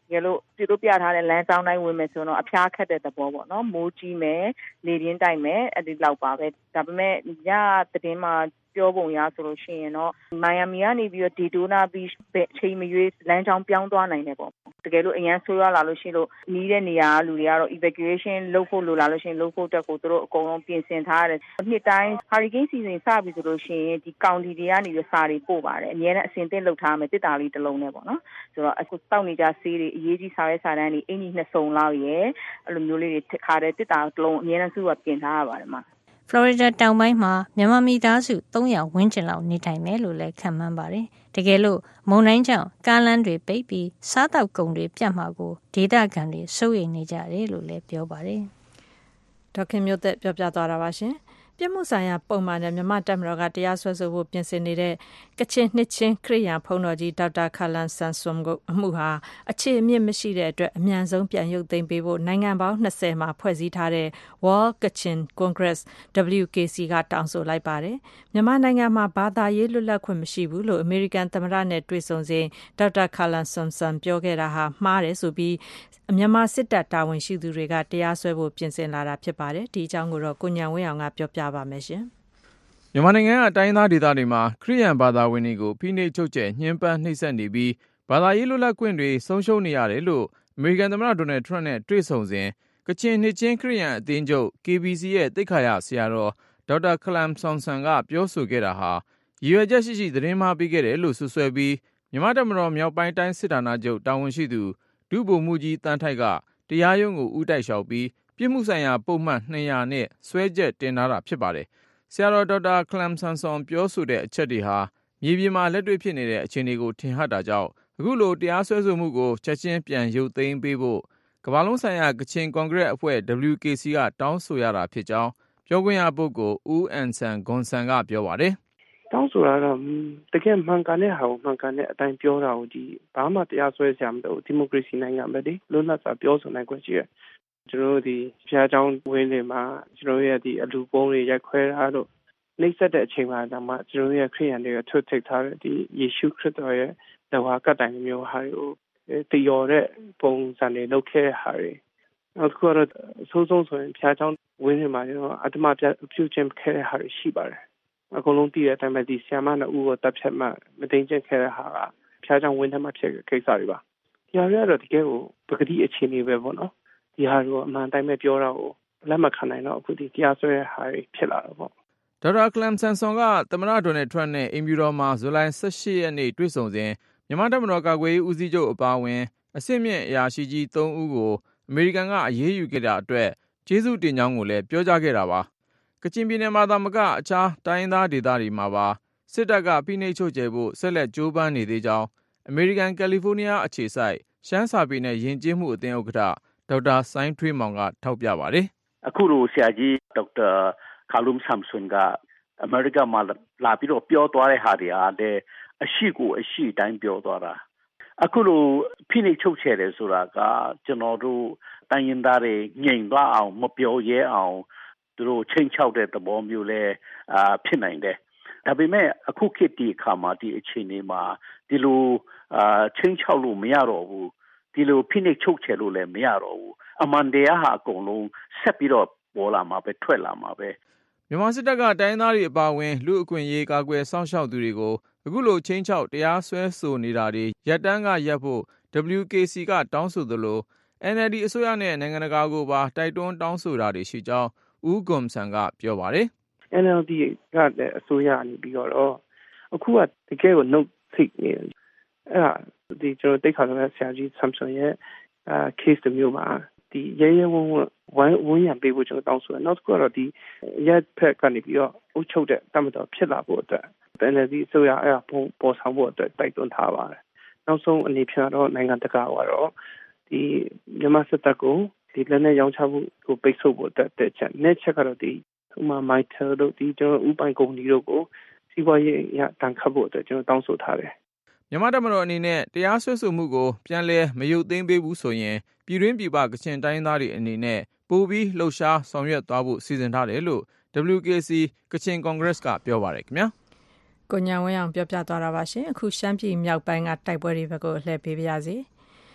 ကယ်လို့ပြတို့ပြထားတဲ့လမ်းကြောင်းတိုင်းဝင်မယ်ဆိုတော့အဖျားခတ်တဲ့သဘောပေါ့နော်မိုးကြီးမယ်လေပြင်းတိုက်မယ်အဲ့ဒီလောက်ပါပဲဒါပေမဲ့ညသတင်းမှာပြောပုံရဆိုလို့ရှိရင်တော့မိုင်ယာမီကနေပြီးတော့ဒီတိုနာဘီပဲအချိန်မရွေးလမ်းကြောင်းပြောင်းသွားနိုင်တယ်ပေါ့တကယ်လို့အရန်ဆိုးရလာလို့ရှိလို့နီးတဲ့နေရာလူတွေကတော့ evacuation လုပ်ဖို့လိုလာလို့ရှိရင်လုပ်ဖို့တက်ကိုသူတို့အကုန်လုံးပြင်ဆင်ထားရတယ်နှစ်တိုင်း hurricane season စပြီဆိုလို့ရှိရင်ဒီ county တွေကနေပြီးစာတွေပို့ပါတယ်အများနဲ့အစင်သင့်လုပ်ထားမယ်တစ်တာလေးတစ်လုံးနဲ့ပေါ့နော်ဆိုတော့အခုတောက်နေကြဆေးတွေအရေးကြီးစာရဲစာတန်းတွေအင်ကြီးနှစ်စုံလောက်ရယ်အဲ့လိုမျိုးလေးတွေခါတဲ့တစ်တာတစ်လုံးအများနဲ့စုကပြင်ထားရပါတယ်မှာ Florida တောင်ပိုင်းမှာမြန်မာမိသားစုသုံးရာဝန်းကျင်လောက်နေထိုင်မယ်လို့လည်းခန့်မှန်းပါတယ်။တကယ်လို့မုန်တိုင်းကြောင့်ကားလမ်းတွေပိတ်ပြီးစားတောက်ကုန်တွေပြတ်မှာကိုဒေသခံတွေစိုးရိမ်နေကြတယ်လို့လည်းပြောပါတယ်။ဒေါက်ခင်မျိုးသက်ပြောပြသွားတာပါရှင်။ပြစ်မှုဆိုင်ရာပုံမှန်နဲ့မြန်မာတပ်မတော်ကတရားစွဲဆိုဖို့ပြင်ဆင်နေတဲ့ကချင်နှစ်ချင်းခရစ်ယာန်ဘုန်းတော်ကြီးဒေါက်တာခလန်ဆန်ဆွမ်ကိုအမှုဟာအခြေအမြစ်မရှိတဲ့အတွက်အမြန်ဆုံးပြန်ရုပ်သိမ်းပေးဖို့နိုင်ငံပေါင်းနှစ်ဆယ်မှာဖွဲ့စည်းထားတဲ့ World Kachin Congress ဒဘလျူ ကေ စီ ကတောင်းဆိုလိုက်ပါတယ်။မြန်မာနိုင်ငံမှာဘာသာရေးလွတ်လပ်ခွင့်မရှိဘူးလို့အမေရိကန်သမ္မတနဲ့တွေ့ဆုံစဉ်ဒေါက်တာခလန်ဆန်ဆွမ်ပြောခဲ့တာဟာမှားတယ်ဆိုပြီးမြန်မာစစ်တပ်တာဝန်ရှိသူတွေကတရားစွဲဖို့ပြင်ဆင်လာတာဖြစ်ပါတယ်။ဒီအကြောင်းကိုတော့ကိုညံဝင်းအောင်ကပြောပြပါမယ်ရှင်။မြန်မာနိုင်ငံကတိုင်းသားဒေသတွေမှာခရစ်ယာန်ဘာသာဝင်တွေကိုဖိနှိပ်ချုပ်ချယ်ညှဉ်းပန်းနှိပ်စက်နေပြီးဘာသာရေးလွတ်လပ်ခွင့်တွေဆုံးရှုံးနေရတယ်လို့အမေရိကန်သမ္မတဒေါ်နယ်ထရန့်နဲ့တွေ့ဆုံစဉ်ကချင်နှစ်ချင်းခရစ်ယာန်အသင်းချုပ် ကေ ဘီ စီ ရဲ့သိက္ခာရဆရာတော်ဒေါက်တာခလမ်ဆွမ်ဆန်ကပြောဆိုခဲ့တာဟာရည်ရွယ်ချက်ရှိရှိသတင်းမှားပေးခဲ့တယ်လို့ဆွဆွဲပြီးမြန်မာတပ်မတော်မြောက်ပိုင်းတိုင်းစစ်ဌာနချုပ်တာဝန်ရှိသူဒုဗိုလ်မှူးကြီးတန်းထိုက်ကတရားရုံးကိုဦးတိုက်လျှောက်ပြီးပြစ်မှုဆိုင်ရာပုံမှန်နှစ်ရာနဲ့စွဲချက်တင်ထားတာဖြစ်ပါတယ်။ဆရာတော်ဒေါက်တာခလမ်ဆန်ဆွမ်ပြောဆိုတဲ့အချက်တွေဟာမြေပြင်မှာလက်တွေ့ဖြစ်နေတဲ့အခြေအနေကိုထင်ဟပ်တာကြောင့်အခုလိုတရားစွဲဆိုမှုကိုချက်ချင်းပြန်ရုပ်သိမ်းပေးဖို့ကမ္ဘာလုံးဆိုင်ရာကချင်ကွန်ဂရက်အဖွဲ့ ဒဘလျူ ကေ စီ ကတောင်းဆိုရတာဖြစ်ကြောင်းပြောခွင့်ရပုဂ္ဂိုလ်ဦးအန်ဆန်ဂွန်ဆန်ကပြောပါတယ်။တောင်းဆိုရတော့တကယ်မှန်ကန်တဲ့ဟာကိုမှန်ကန်တဲ့အတိုင်းပြောတာကိုဒီဘာမှတရားစွဲစရာမလိုဒီမိုကရေစီနိုင်ငံပဲလေလွတ်လပ်စွာပြောဆိုနိုင်ခွင့်ရှိတယ်။ကျွန်တော်တို့ဒီဖျားเจ้าဝင်းတွေမှာကျွန်တော်ရဲ့ဒီအလူပုံးတွေရိုက်ခွဲထားလို့နှိမ့်ဆက်တဲ့အချိန်မှာဒါမှကျွန်တော်ရဲ့ခရစ်ယာန်တွေကထုတ်ထိတ်ထားတဲ့ဒီယေရှုခရစ်တော်ရဲ့တဝါကတိုင်မျိုးဟာကိုတရော်တဲ့ပုံစံတွေလုပ်ခဲ့တဲ့ဟာတွေနောက်တစ်ခုကတော့ဆိုးဆုံးဆိုရင်ဖျားเจ้าဝင်းတွေမှာကျွန်တော်အတ္တမပြပြုခြင်းခဲ့တဲ့ဟာတွေရှိပါတယ်အကုန်လုံးတည်တဲ့အတိုင်းပဲဒီဆီယမနှစ်ဦးကိုတပ်ဖြတ်မှမသိကျင့်ခဲ့တဲ့ဟာကဖျားเจ้าဝင်းထဲမှာဖြစ်တဲ့ကိစ္စတွေပါဒီဟာတွေကတော့တကယ်ကိုပကတိအခြေအနေပဲပေါ့နော်ဒီဟာကိုအမှန်တိုင်းပဲပြောတာကိုလက်မခံနိုင်တော့အခုဒီတရားစွဲတဲ့ဟာတွေဖြစ်လာတော့ပေါ့ဒေါက်တာကလမ်ဆန်ဆွန်ကသမ္မတဒေါ်နယ်ထရန့်နဲ့အင်ဖြူတော်မှာဇူလိုင်၁၈ရက်နေ့တွေ့ဆုံစဉ်မြန်မာတပ်မတော်ကာကွယ်ရေးဦးစီးချုပ်အပါအဝင်အဆင့်မြင့်အရာရှိကြီး၃ဦးကိုအမေရိကန်ကအရေးယူခဲ့တာအတွက်ကျေးဇူးတင်ကြောင်းကိုလည်းပြောကြားခဲ့တာပါကချင်ပြည်နယ်မှာသာမကအခြားတိုင်းသားဒေသတွေမှာပါစစ်တပ်ကဖိနှိပ်ချုပ်ချယ်ဖို့ဆက်လက်ကြိုးပမ်းနေသေးကြောင်းအမေရိကန်ကယ်လီဖိုးနီးယားအခြေစိုက်ရှမ်းစာပေနဲ့ယဉ်ကျေးမှုအသင်းဥက္ကဋ္ဌဒေါက်တာဆိုင်းထွေးမောင်ကထောက်ပြပါတယ်အခုလိုဆရာကြီးဒေါက်တာခါလုံဆမ်ဆွန်ကအမေရိကမှာလာပြီးတော့ပြောသွားတဲ့ဟာတွေအားတဲ့အရှိကိုအရှိတိုင်းပြောသွားတာအခုလိုဖိနှိပ်ချုပ်ချယ်တယ်ဆိုတာကကျွန်တော်တို့တိုင်းရင်းသားတွေငြိမ်သွားအောင်မပြောရဲအောင်သူတို့ချိန်ချောက်တဲ့သဘောမျိုးလဲအာဖြစ်နိုင်တယ်ဒါပေမဲ့အခုခေတ်ဒီအခါမှာဒီအခြေအနေမှာဒီလိုအာချိန်ချောက်လို့မရတော့ဘူးဒီလိုဖိနှိပ်ချုပ်ချယ်လို့လည်းမရတော့ဘူးအမှန်တရားဟာအကုန်လုံးဆက်ပြီးတော့ပေါ်လာမှာပဲထွက်လာမှာပဲမြန်မာစစ်တပ်ကတိုင်းသားတွေအပါအဝင်လူအခွင့်အရေးကာကွယ်စောင့်ရှောက်သူတွေကိုအခုလိုချင်းချောက်တရားစွဲဆိုနေတာတွေရပ်တန်းကရပ်ဖို့ ဒဘလျူ ကေ စီ ကတောင်းဆိုသလို အန် အယ်လ် ဒီ အစိုးရနဲ့နိုင်ငံတကာကိုပါတိုက်တွန်းတောင်းဆိုတာတွေရှိကြောင်းဦးဂွန်ဆန်ကပြောပါတယ်။ အန် အယ်လ် ဒီ ကလည်းအစိုးရနေပြီးတော့အခုကတကယ်ကိုနှုတ်ထိတ်နေတယ်အဲ့ဒါဒီကျွန်တော်တိတ်ခါတော့ဆရာကြီးဆမ်ဆွန်ရဲ့အာ case တမျိုးမှာဒီရဲရဲဝံ့ဝံ့ဝမ်းဝန်းရံပေးဖို့ကျွန်တော်တောင်းဆိုတယ်နောက်တစ်ခုကတော့ဒီရက်ဖက်ကနေပြီးတော့အုပ်ချုပ်တဲ့တမတော်ဖြစ်လာဖို့အတွက် အန် အယ်လ် ဒီ အစိုးရအဲ့ဒါပေါ်ဆောင်ဖို့အတွက်တိုက်တွန်းထားပါတယ်နောက်ဆုံးအနေဖြင့်တော့နိုင်ငံတကာကတော့ဒီမြန်မာစစ်တပ်ကိုဒီလက်နက်ရောင်းချမှုကိုပိတ်ဆို့ဖို့အတွက်တဲ့ချက်နဲ့ချက်ကတော့ဒီဥမာမိုက်တယ်တို့ဒီကျွန်တော်ဥပိုင်ကုမ္ပဏီတို့ကိုစီးပွားရေးရတန်ခတ်ဖို့အတွက်ကျွန်တော်တောင်းဆိုထားတယ်မြန်မာတပ်မတော်အနေနဲ့တရားစွဲဆိုမှုကိုပြန်လည်မရုပ်သိမ်းပေးဘူးဆိုရင်ပြည်တွင်းပြည်ပကချင်တိုင်းသားတွေအနေနဲ့ပိုပြီးလှုပ်ရှားဆောင်ရွက်သွားဖို့စီစဉ်ထားတယ်လို့ ဒဘလျူ ကေ စီ ကချင်ကွန်ဂရက်စ်ကပြောပါတယ်ခင်ဗျာကိုညာဝင်းအောင်ပြောပြသွားတာပါရှင်အခုရှမ်းပြည်မြောက်ပိုင်းကတိုက်ပွဲတွေဘက်ကိုလှည့်ပေးပါရစေ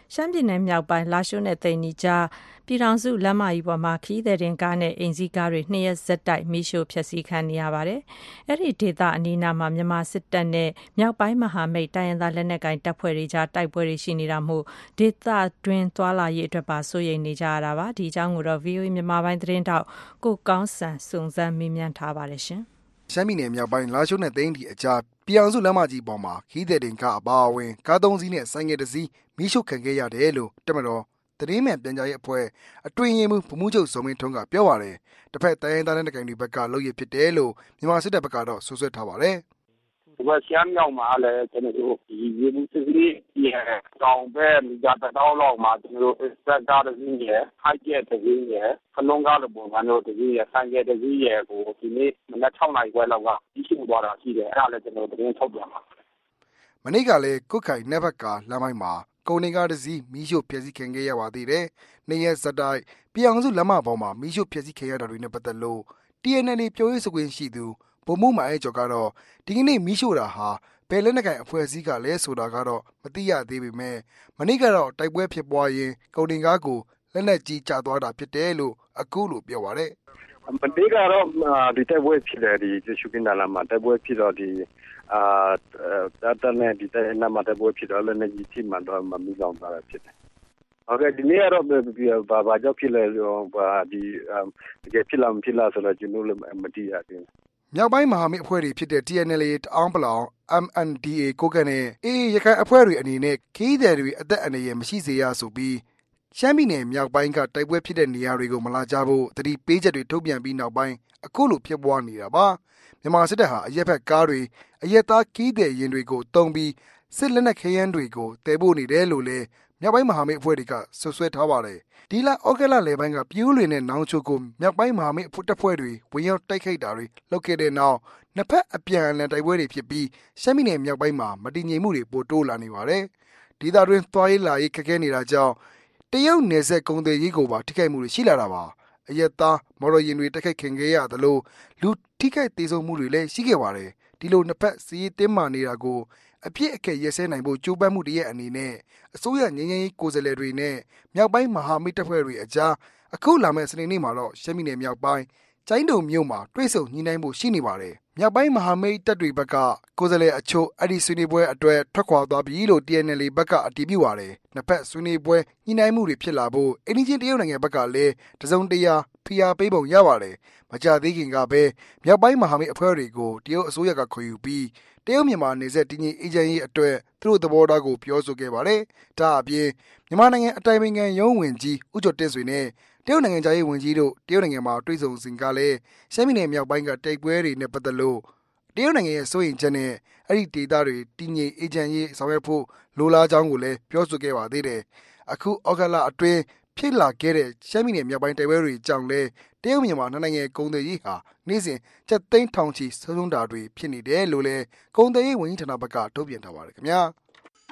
ရှမ်းပြည်နယ်မြောက်ပိုင်းလာရှိုးနဲ့သိန္နီကြားပြည်ထောင်စုလမ်းမကြီးပေါ်မှာခရီးသည်တင်ကားနဲ့အိမ်စီးကားတွေနှစ်ရက်ဆက်တိုက်မီးရှို့ဖျက်ဆီးခံနေရပါတယ်။အဲ့ဒီဒေသအနီးနားမှာမြန်မာစစ်တပ်နဲ့မြောက်ပိုင်းမဟာမိတ်တိုင်းရင်းသားလက်နက်ကိုင်တပ်ဖွဲ့တွေကြားတိုက်ပွဲတွေရှိနေတာမို့ဒေသတွင်းသွာလာရေးအတွက်ပါစိုးရိမ်နေကြရတာပါ။ဒီအကြောင်းကိုတော့ ဗွီအိုအေ မြန်မာပိုင်းသတင်းတောက်ကိုကောင်းစံစုံစမ်းမေးမြန်းထားပါတယ်ရှင်။ရှမ်းပြည်နယ်မြောက်ပိုင်းလာရှိုးနဲ့သိန္နီအကြားပြည်အောင်စုလမ်းမကြီးပေါ်မှာခီးတဲ့တင်ကားအပါအဝင်ကားသုံးစီးနဲ့ဆိုင်ငယ်တစ်စီးမီးရှို့ခံခဲ့ရတယ်လို့တမတော်သတင်းမှန်ပြန်ကြားရေးအဖွဲ့အတွင်းရေးမှူးဗိုလ်မှူးချုပ်ဇော်မင်းထွန်းကပြောပါတယ်။တစ်ဖက်တိုင်းရင်းသားလက်နက်ကိုင်တွေဘက်ကလုပ်ရဖြစ်တယ်လို့မြန်မာစစ်တပ်ဘက်ကတော့ဆွဆွဲထားပါတယ်။ဒီဘက်ရှမ်းမြောက်မှာလည်းကျွန်တော်တို့ဒီရေဘူးစစ်စစ်ရဲ့တောင်ဘက်မိသားစုတောင်းလောက်မှာကျွန်တော်တို့ extractor တစ်စီးရဲ့ hijack တစ်စီးရဲ့ခလုံးကားလိုပုံစံမျိုးတစ်စီးရဲ့ဆိုင်ကယ်တစ်စီးရဲ့ကိုဒီနေ့မနက်၆နာရီခွဲလောက်ကကြီးရှိသွားတာရှိတယ်အဲ့ဒါလည်းကျွန်တော်တို့သတင်းထုတ်ပြန်ပါမနေ့ကလည်းကုတ်ခိုင်နက်ဘက်ကလမ်းပိုင်းမှာကုန်တင်ကားတစ်စီးမီးရှို့ဖျက်ဆီးခံခဲ့ရပါသေးတယ်။နေရက်စတိုက်ပြည်အောင်စုလမ်းမပေါ်မှာမီးရှို့ဖျက်ဆီးခံရတာတွေနဲ့ပတ်သက်လို့ T N L ပြောရေးဆိုခွင့်ရှိသူဗိုလ်မှူးမိုင်ကျော်ကတော့ဒီကနေ့မီးရှို့တာဟာဘယ်လက်နက်ကိုင်အဖွဲ့အစည်းကလဲဆိုတာကတော့မသိရသေးပေမဲ့မနေ့ကတော့တိုက်ပွဲဖြစ်ပွားရင်ကုန်တင်ကားကိုလက်နက်ကြီးကျသွားတာဖြစ်တယ်လို့အခုလိုပြောပါတယ်။မနေ့ကတော့ဒီတိုက်ပွဲဖြစ်တယ်ဒီရှုကင်းဒါလာမှာတိုက်ပွဲဖြစ်တော့ဒီအာတတ်နဲ့ဒီတဲ့နမတဲ့ဘွေဖြစ်တော့လည်းနေကြီးမှတော့မမီလောင်တာဖြစ်တယ်။ဟုတ်ကဲ့ဒီနေ့ကတော့ဘာဘာကြောင့်ဖြစ်လဲဘာဒီတကယ်ဖြစ်လာမဖြစ်လာဆိုတော့ကျွန်တော်လည်းမသိရသေးဘူး။မြောက်ပိုင်းမဟာမိတ်အဖွဲ့တွေဖြစ်တဲ့ T N L တအောင်းပလောင် M N D A ကိုကန့်နဲ့ A A ရခိုင်အဖွဲ့တွေအနေနဲ့ခီးသည်တွေအသက်အန္တရာယ်မရှိစေရဆိုပြီးရှမ်းပြည်နယ်မြောက်ပိုင်းကတိုက်ပွဲဖြစ်တဲ့နေရာတွေကိုမလာကြဖို့တတိပေးချက်တွေထုတ်ပြန်ပြီးနောက်ပိုင်းအခုလိုဖြစ်ပွားနေတာပါ။မြန်မာစစ်တပ်ဟာအရက်ဘက်ကားတွေအရက်သားကီးတဲ့ရင်တွေကိုတုံးပြီးစစ်လက်နက်ခဲယမ်းတွေကိုတဲပို့နေတယ်လို့လည်းမြောက်ပိုင်းမဟာမိတ်အဖွဲ့တွေကဆွဆွဲထားပါတယ်။ဒီလဩဂတ်လလယ်ပိုင်းကပြူးလွင်နဲ့နောင်ချိုကိုမြောက်ပိုင်းမဟာမိတ်အဖွဲ့တပ်ဖွဲ့တွေဝင်ရောက်တိုက်ခိုက်တာတွေလုပ်ခဲ့တဲ့နောက်နှစ်ဖက်အပြန်အလှန်တိုက်ပွဲတွေဖြစ်ပြီးရှမ်းပြည်နယ်မြောက်ပိုင်းမှာမတည်ငြိမ်မှုတွေပိုတိုးလာနေပါတယ်။ဒေသတွင်းသွားရေးလာရေးခက်ခဲနေတာကြောင့်တရုတ်နယ်စပ်ကုန်သွယ်ရေးကိုပါထိခိုက်မှုတွေရှိလာတာပါ။အရက်သားမော်တော်ယာဉ်တွေတိုက်ခိုက်ခင်ခဲ့ရသလိုလူထိခိုက်သေးဆုံးမှုတွေလည်းရှိခဲ့ပါတယ်။ဒီလိုနှစ်ဖက်စီးရေးတင်းမာနေတာကိုအပြစ်အခက်ရဲစဲနိုင်ဖို့ကြိုးပမ်းမှုတရဲ့အနေနဲ့အစိုးရငြိမ်းချမ်းရေးကိုယ်စားလှယ်တွေနဲ့မြောက်ပိုင်းမဟာမိတ်တပ်ဖွဲ့တွေအကြားအခုလာမယ့်စနေနေ့မှာတော့ရှမ်းပြည်နယ်မြောက်ပိုင်းကျိုင်းတုံမြို့မှာတွေ့ဆုံညှိနှိုင်းဖို့ရှိနေပါတယ်။မြောက်ပိုင်းမဟာမိတ်တပ်တွေဘက်ကကိုယ်စားလှယ်အချို့အဲ့ဒီဆွေးနွေးပွဲအတွက်ထွက်ခွာသွားပြီလို့ T N L ဘက်ကအတည်ပြုပါတယ်။နှစ်ဖက်ဆွေးနွေးပွဲညှိနှိုင်းမှုတွေဖြစ်လာဖို့အင်းဒီချင်းတရုတ်နိုင်ငံဘက်ကလည်းတစုံတရာဖိအားပေးပုံရပါတယ်။မကြသေးခင်ကပဲမြောက်ပိုင်းမဟာမိတ်အဖွဲ့တွေကိုတရုတ်အစိုးရကခေါ်ယူပြီးတရုတ်မြန်မာနယ်စပ်တည်ငြိမ်အေဂျင့်ရေးအတွက်သူတို့သဘောထားကိုပြောဆိုခဲ့ပါတယ်။ဒါအပြင်မြန်မာနိုင်ငံအတိုင်ပင်ခံရုံးဝင်ကြီးဦးကျော်တင့်ဆွေနဲ့တရုတ်နိုင်ငံသားရေးဝန်ကြီးတို့တရုတ်နိုင်ငံမှာတွေ့ဆုံစဉ်ကလည်းရှမ်းပြည်နယ်မြောက်ပိုင်းကတိုက်ပွဲတွေနဲ့ပတ်သက်လို့တရုတ်နိုင်ငံရဲ့စိုးရိမ်ချက်နဲ့အဲ့ဒီဒေသတွေတည်ငြိမ်အေဂျင့်ရေးဆောင်ရွက်ဖို့လိုလားကြောင်းကိုလည်းပြောဆိုခဲ့ပါသေးတယ်။အခုဩဂတ်လအတွင်းဖြစ်လာခဲ့တဲ့ရှမ်းပြည်နယ်မြောက်ပိုင်းတိုက်ပွဲတွေကြောင့်လည်းတရုတ်မြန်မာနှစ်နိုင်ငံကုန်သွယ်ရေးဟာနေ့စဉ်ကျပ်သိန်းထောင်ချီဆုံးတာတွေဖြစ်နေတယ်လို့လည်းကုန်သွယ်ရေးဝန်ကြီးဌာနဘက်ကထုတ်ပြန်ထားပါတယ်ခင်ဗျာ။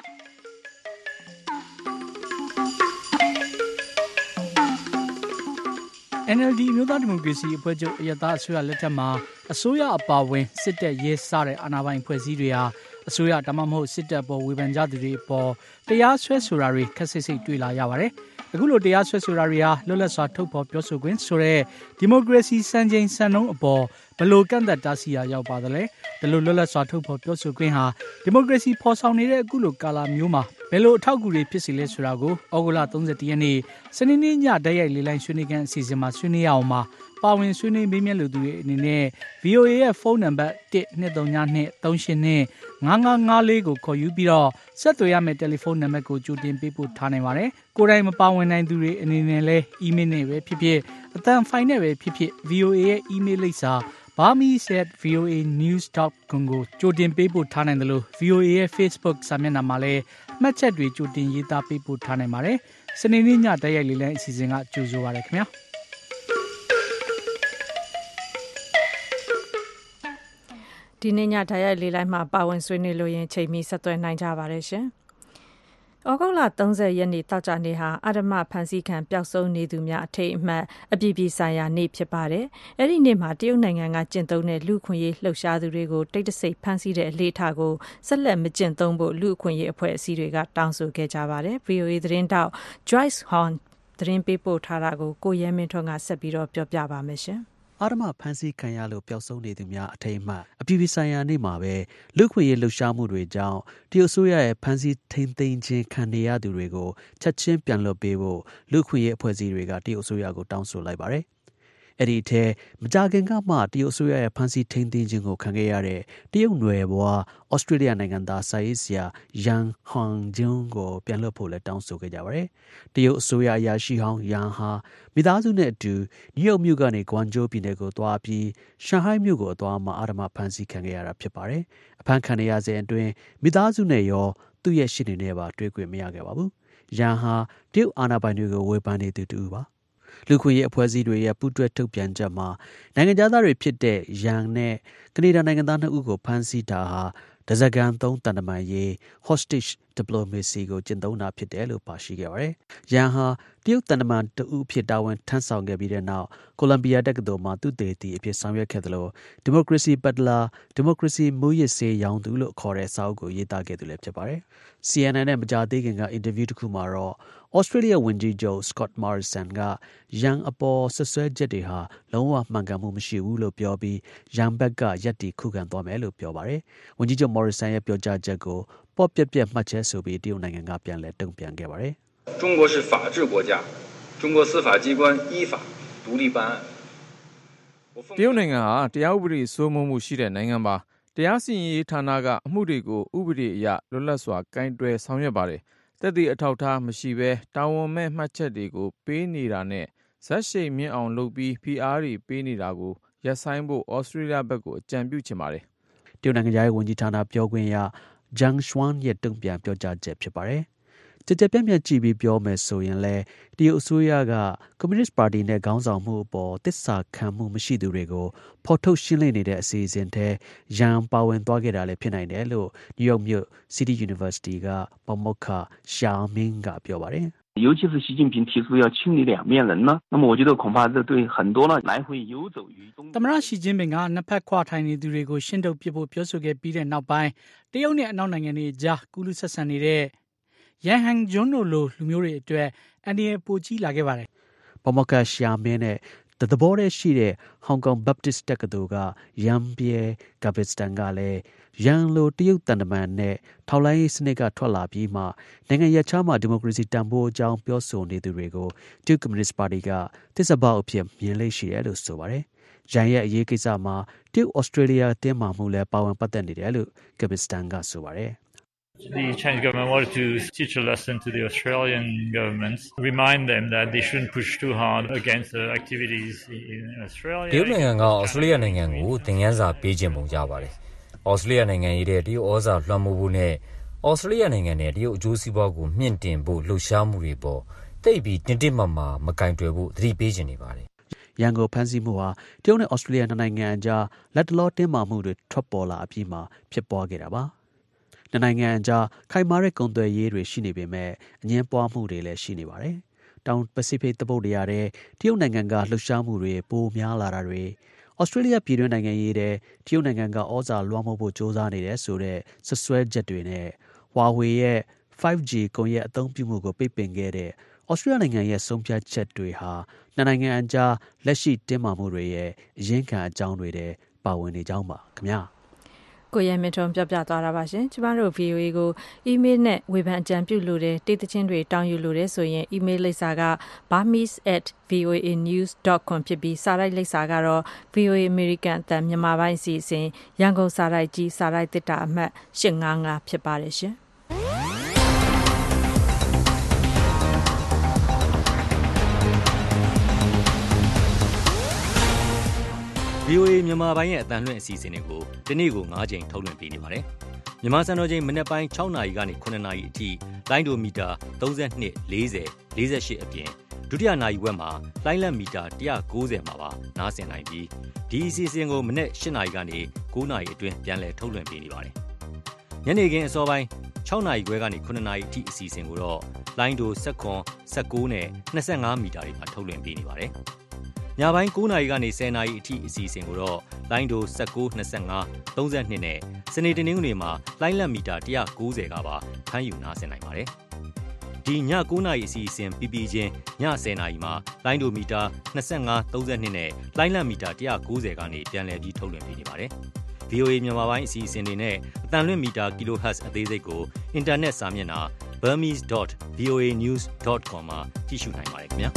N L D မျိုးသားဒီမိုကရေစီအဖွဲ့ချုပ်အရသာအစိုးရလက်ထက်မှာအစိုးရအပါအဝင်စစ်တပ်ရဲစတဲ့အာဏာပိုင်ဖွဲ့စည်းတွေဟာအစိုးရဒါမှမဟုတ်စစ်တပ်ပေါ်ဝေဖန်ကြသူတွေပေါ်တရားစွဲဆိုတာတွေခက်စိတ်စိတ်တွေ့လာရပါတယ်။အခုလိုတရားစွဲဆိုတာတွေဟာလွတ်လပ်စွာထုတ်ဖော်ပြောဆိုခွင့်ဆိုတဲ့ဒီမိုကရေစီစံချိန်စံနှုန်းအပေါ်ဘယ်လိုကန့်သက်တားဆီးရရောက်ပါသလဲ။ဒီလိုလွတ်လပ်စွာထုတ်ဖော်ပြောဆိုခွင့်ဟာဒီမိုကရေစီဖော်ဆောင်နေတဲ့အခုလိုကာလမျိုးမှာဘယ်လိုအထောက်အကူတွေဖြစ်စီလဲဆိုတာကိုဩဂုတ်လ၃၁ရက်နေ့စနေနေ့ညတိုက်ရိုက်လေးလိုင်းဆွေးနွေးခန်းအစီအစဉ်မှာဆွေးနွေးရအောင်မှာပါဝင်ဆွေးနွေးမေးမြန်းလူသူတွေအနေနဲ့ V O A ရဲ့ဖုန်းနံပါတ်တစ်နှစ်သုံးညနှစ်သုံးရှစ်နှစ်ငါးငါးငါးလေးကိုခေါ်ယူပြီးတော့ဆက်သွယ်ရမယ့်တယ်လီဖုန်းနံပါတ်ကိုကြိုတင်ပေးပို့ထားနိုင်ပါတယ်။ကိုယ်တိုင်မပါဝင်နိုင်သူတွေအနေနဲ့လည်းအီးမေးလ်နဲ့ပဲဖြစ်ဖြစ်အသံဖိုင်နဲ့ပဲဖြစ်ဖြစ် V O A ရဲ့အီးမေးလ်လိပ်စာ burmese at v o a news dot com ကိုကြိုတင်ပေးပို့ထားနိုင်တယ်လို့ V O A ရဲ့ Facebook စာမျက်နှာမှာလည်းမှတ်ချက်တွေကြိုတင်ရေးသားပေးပို့ထားနိုင်ပါတယ်။စနေနေ့ညတိုက်ရိုက်လေးလမ်းအစီအစဉ်ကကြိုဆိုပါရခင်ဗျာ။ဒီနေ့ညဓာတ်ရိုက်လေးလိုက်မှာပါဝင်ဆွေးနွေးလို့ရင်ချိန်မီဆက်သွယ်နိုင်ကြပါတယ်ရှင်ဩဂုတ်လ၃၀ရက်နေ့တောက်ကြနေ့ဟာအဓမ္မဖန်ဆီးခံပျောက်ဆုံးနေသူများအထိမ်းအမှတ်အပြည်ပြည်ဆိုင်ရာနေ့ဖြစ်ပါတယ်။အဲ့ဒီနေ့မှာတရုတ်နိုင်ငံကကျင့်သုံးတဲ့လူခွင့်ရေးလှုပ်ရှားသူတွေကိုတိတ်တဆိတ်ဖမ်းဆီးတဲ့အလေးထားကိုဆက်လက်မကျင့်သုံးဖို့လူခွင့်ရေးအဖွဲ့အစည်းတွေကတောင်းဆိုခဲ့ကြပါတယ်။ V O A သတင်းတောက် Joyce Horn သတင်းပေးပို့ထားတာကိုကိုရဲမင်းထွန်းကဆက်ပြီးတော့ပြောပြပါမယ်ရှင်။အာဓမ္မဖန်ဆီးခံရလို့ပျောက်ဆုံးနေသူများအထိမ်းအမှတ်အပြည်ပြည်ဆိုင်ရာနေ့မှာပဲလူခွင့်ရေးလှုပ်ရှားမှုတွေကြောင့်တရုတ်အစိုးရရဲ့ဖန်ဆီးထိန်းသိမ်းခြင်းခံနေရသူတွေကိုချက်ချင်းပြန်လွှတ်ပေးဖို့လူခွင့်ရေးအဖွဲ့အစည်းတွေကတရုတ်အစိုးရကိုတောင်းဆိုလိုက်ပါတယ်။အဲ့ဒီအထဲမကြာခင်ကမှတရုတ်အစိုးရရဲ့ဖန်ဆီးထိန်းသိမ်းခြင်းကိုခံခဲ့ရတဲ့တရုတ်နွယ်ဘွားဩစတြေးလျနိုင်ငံသားစာရေးဆရာယန်ဟွန်ဂျွန်းကိုပြန်လွှတ်ဖို့လည်းတောင်းဆိုခဲ့ကြပါတယ်။တရုတ်အစိုးရအရာရှိဟောင်းယန်ဟာမိသားစုနဲ့အတူနယူးယောက်မြို့ကနေဂွမ်ဂျိုးပြည်နယ်ကိုသွားပြီးရှန်ဟိုင်းမြို့ကိုအသွားမှာအာဓမ္မဖန်ဆီးခံခဲ့ရတာဖြစ်ပါတယ်။အဖမ်းခံရစဉ်အတွင်းမိသားစုနဲ့ရောသူ့ရဲ့ရှေ့နေနဲ့ပါတွေ့ခွင့်မရခဲ့ပါဘူး။ယန်ဟာတရုတ်အာဏာပိုင်တွေကိုဝေဖန်နေသူတူပါလူခွင့်ရေးအဖွဲ့အစည်းတွေရဲ့ပူးတွဲထုတ်ပြန်ချက်မှာနိုင်ငံသားတွေဖြစ်တဲ့ယန်နဲ့ကနေဒါနိုင်ငံသားနှစ်ဦးကိုဖမ်းဆီးတာဟာဒဇကန်သုံးတန်တမန်ရေး hostage diplomacy ကိုကျင့်သုံးတာဖြစ်တယ်လို့ပါရှိခဲ့ပါတယ်။ယန်ဟာတရုတ်တန်တမန်တဦးဖြစ်တာဝန်ထမ်းဆောင်ခဲ့ပြီးတဲ့နောက်ကိုလံဘီယာတက္ကသိုလ်မှာသူတေတီအဖြစ်ဆောင်ရွက်ခဲ့တယ်လို့ဒီမိုကရေစီပတ်တလာဒီမိုကရေစီမူရစ်စေးရောင်သူလို့ခေါ်တဲ့စာအုပ်ကိုရေးသားခဲ့သူလည်းဖြစ်ပါတယ်။ C N N နဲ့မကြာသေးခင်ကအင်တာဗျူးတစ်ခုမှာတော့ဩစတြေးလျဝန်ကြီးချုပ် Scott Morrison ကယန်အပေါ်ဆွဆွဲချက်တွေဟာလုံးဝမှန်ကန်မှုမရှိဘူးလို့ပြောပြီးယန်ဘက်ကရက်တီခုခံသွားမယ်လို့ပြောပါတယ်။ဝန်ကြီးချုပ် Morrison ရဲ့ပြောကြားချက်ကိုပေါ့ပြက်ပြက်မှတ်ချက်ဆိုပြီးတရုတ်နိုင်ငံကပြန်လည်တုံ့ပြန်ခဲ့ပါတယ်။中国是法治国家，中国司法机关依法独立办案。 တရုတ်နိုင်ငံဟာတရားဥပဒေစိုးမိုးမှုရှိတဲ့နိုင်ငံပါ။တရားစီရင်ရေးဌာနကအမှုတွေကိုဥပဒေအရလွတ်လပ်စွာကင်တွယ်ဆောင်ရွက်ပါတယ်။သက်သေအထောက်အထားမရှိဘဲတာဝန်မဲ့မှတ်ချက်တွေကိုပေးနေတာနဲ့ဇက်ရှိန်မြင့်အောင်လုပ်ပြီးဖိအားတွေပေးနေတာကိုရပ်ဆိုင်းဖို့ဩစတြေးလျဘက်ကိုအကြံပြုချင်ပါတယ်။တရုတ်နိုင်ငံရဲ့ဝန်ကြီးဌာနပြောခွင့်ရဂျန်ရှွမ်ရဲ့တုံ့ပြန်ပြောကြားချက်ဖြစ်ပါတယ်။ကြကြပြန့်ပြန့်ကြည့်ပြီးပြောမယ်ဆိုရင်လဲတရုတ်အစိုးရကကွန်မြူနစ်ပါတီနဲ့ခေါင်းဆောင်မှုအပေါ်သစ္စာခံမှုမရှိသူတွေကိုဖော်ထုတ်ရှင်းလင်းနေတဲ့အစီအစဉ်ထဲရန်ပါဝင်သွားခဲ့တာလည်းဖြစ်နိုင်တယ်လို့နယူးယောက်မြို့ City University ကပမောက္ခရှာမင်းကပြောပါတယ်尤其是习近平提出要清理两面人呢，那么我觉得恐怕这对很多呢来回游走于中သမ္မတရှီကျင်းပင်ကနှစ်ဖက်ခွာထိုင်နေသူတွေကိုရှင်းထုတ်ပစ်ဖို့ပြောဆိုခဲ့ပြီးတဲ့နောက်ပိုင်းတရုတ်နဲ့အနောက်နိုင်ငံတွေကြားကူးလူဆက်ဆံနေတဲ့ယန်ဟန်ဂျွန်းတို့လိုလူမျိုးတွေအတွက်အန်ဒီရဲ့ပိုကြီးလာခဲ့ပါတယ်။ပမောက္ခရှာမင်းနဲ့တသဘောတည်းရှိတဲ့ဟောင်ကောင်ဘပ်တစ်တက္ကသိုလ်ကယန်ပီယဲဂါဘစ်စတန်ကလည်းယန်လိုတရုတ်တန်တမန်နဲ့ထောက်လိုင်းရေးစနစ်ကထွက်လာပြီးမှနိုင်ငံရခြားမှာဒီမိုကရေစီတန်ဖိုးအကြောင်းပြောဆိုနေသူတွေကိုတရုတ်ကွန်မြူနစ်ပါတီကသစ္စာပေါက်အဖြစ်မြင်လေ့ရှိတယ်လို့ဆိုပါတယ်။ယန်ရဲ့အရေးကိစ္စမှာတရုတ်ဩစတြေးလျတင်းမာမှုလည်းပါဝင်ပတ်သက်နေတယ်လို့ဂါဘစ်စတန်ကဆိုပါတယ်။ The Chinese government wanted to teach a lesson to the Australian governments, remind them that they shouldn't push too hard against the activities in Australia. တရုတ်နိုင်ငံကဩစတြေးလျနိုင်ငံကိုသင်ခန်းစာပေးခြင်းပုံကြပါတယ်။ဩစတြေးလျနိုင်ငံရဲ့တရုတ်ဩဇာလွှမ်းမိုးဖို့နဲ့ဩစတြေးလျနိုင်ငံနဲ့တရုတ်အကျိုးစီးပွားကိုမြင့်တင်ဖို့လှုပ်ရှားမှုတွေပေါ်တိတ်ပြီးတင်းတင်းမာမာမကင်တွယ်ဖို့သတိပေးခြင်းနေပါတယ်။ရန်ကုန်ဖမ်းဆီးမှုဟာတရုတ်နဲ့ဩစတြေးလျနိုင်ငံအကြားလက်တလောတင်းမာမှုတွေထွက်ပေါ်လာအပြီးမှာဖြစ်ပွားခဲ့တာပါ။နှစ်နိုင်ငံအကြားခိုင်မာတဲ့ကုန်သွယ်ရေးတွေရှိနေပေမဲ့အငြင်းပွားမှုတွေလည်းရှိနေပါတယ်။တောင်ပစိဖိတ်သမုဒ္ဒရာထဲတရုတ်နိုင်ငံကလှုပ်ရှားမှုတွေပိုများလာတာတွေဩစတြေးလျပြည်တွင်းနိုင်ငံရေးတဲ့တရုတ်နိုင်ငံကဩဇာလွှမ်းမိုးဖို့ကြိုးစားနေတယ်ဆိုတဲ့ဆွဆွဲချက်တွေနဲ့ Huawei ရဲ့ five G ကွန်ရက်အသုံးပြုမှုကိုပိတ်ပင်ခဲ့တဲ့ဩစတြေးလျနိုင်ငံရဲ့ဆုံးဖြတ်ချက်တွေဟာနှစ်နိုင်ငံအကြားလက်ရှိတင်းမာမှုတွေရဲ့အရင်းခံအကြောင်းတွေတဲ့ပါဝင်နေကြောင်းပါခင်ဗျာကိုရဲမင်းထွန်းပြောပြသွားတာပါရှင်ကျမတို့ V O A ကို email နဲ့ဝေဖန်အကြံပြုလို့တဲ့တိတ်တချင်းတွေတောင်းယူလို့တဲ့ဆိုရင် email လိပ်စာက burmese at voa news dot com ဖြစ်ပြီးစာရိုက်လိပ်စာကတော့ V O A American အသံမြန်မာပိုင်းအစီအစဉ်ရန်ကုန်စာရိုက်ကြီးစာရိုက်တစ်တာအမှတ်eight fifty-fiveဖြစ်ပါတယ်ရှင် V O A မြန်မာပိုင်းရဲ့အသံလွှင့်အစီအစဉ်တွေကိုဒီနေ့ကိုnineကြိမ်ထုတ်လွှင့်ပေးနေပါတယ်။မြန်မာစံတော်ချိန်မနက်ပိုင်းsixနာရီကနေnineနာရီအထိလိုင်းဒိုမီတာthirty-two, forty, forty-eightအပြင်ဒုတိယနာရီဝက်မှာလိုင်းလက်မီတာone ninetyမှာပါနားဆင်နိုင်ပြီးဒီအစီအစဉ်ကိုမနက်eightနာရီကနေnineနာရီအတွင်းပြန်လည်ထုတ်လွှင့်ပေးနေပါတယ်။ညနေခင်းအစောပိုင်း၆နာရီခွဲကနေခုနှစ်နာရီအထိအစီအစဉ်ကိုတော့လိုင်းဒို၁၇ ၁၉နဲ့၂၅မီတာတွေမှာထုတ်လွှင့်ပေးနေပါတယ်။ညပိုင်း၉နာရီကနေ၁၀နာရီအထိအစီအစဉ်ကိုတော့လိုင်းဒို၁၉ ၂၅ ၃၂နဲ့စနေတနင်္ဂနွေမှာလိုင်းလက်မီတာ၁၉၀ကပါဖမ်းယူနားဆင်နိုင်ပါတယ်။ဒီည၉နာရီအစီအစဉ်ပြီးပြီးချင်းည၁၀နာရီမှာလိုင်းဒိုမီတာ၂၅ ၃၂နဲ့လိုင်းလက်မီတာ၁၉၀ကနေပြန်လည်ပြီးထုတ်လွှင့်ပေးနေပါတယ်။ဗွီအိုအေ မြန်မာပိုင်းအစီအစဉ်တွေနဲ့အတန်လွင့်မီတာ kilohertz အသေးစိတ်ကိုအင်တာနက်စာမျက်နှာ burmese dot v o a news dot com မှာကြည့်ရှုနိုင်ပါတယ်ခင်ဗျာ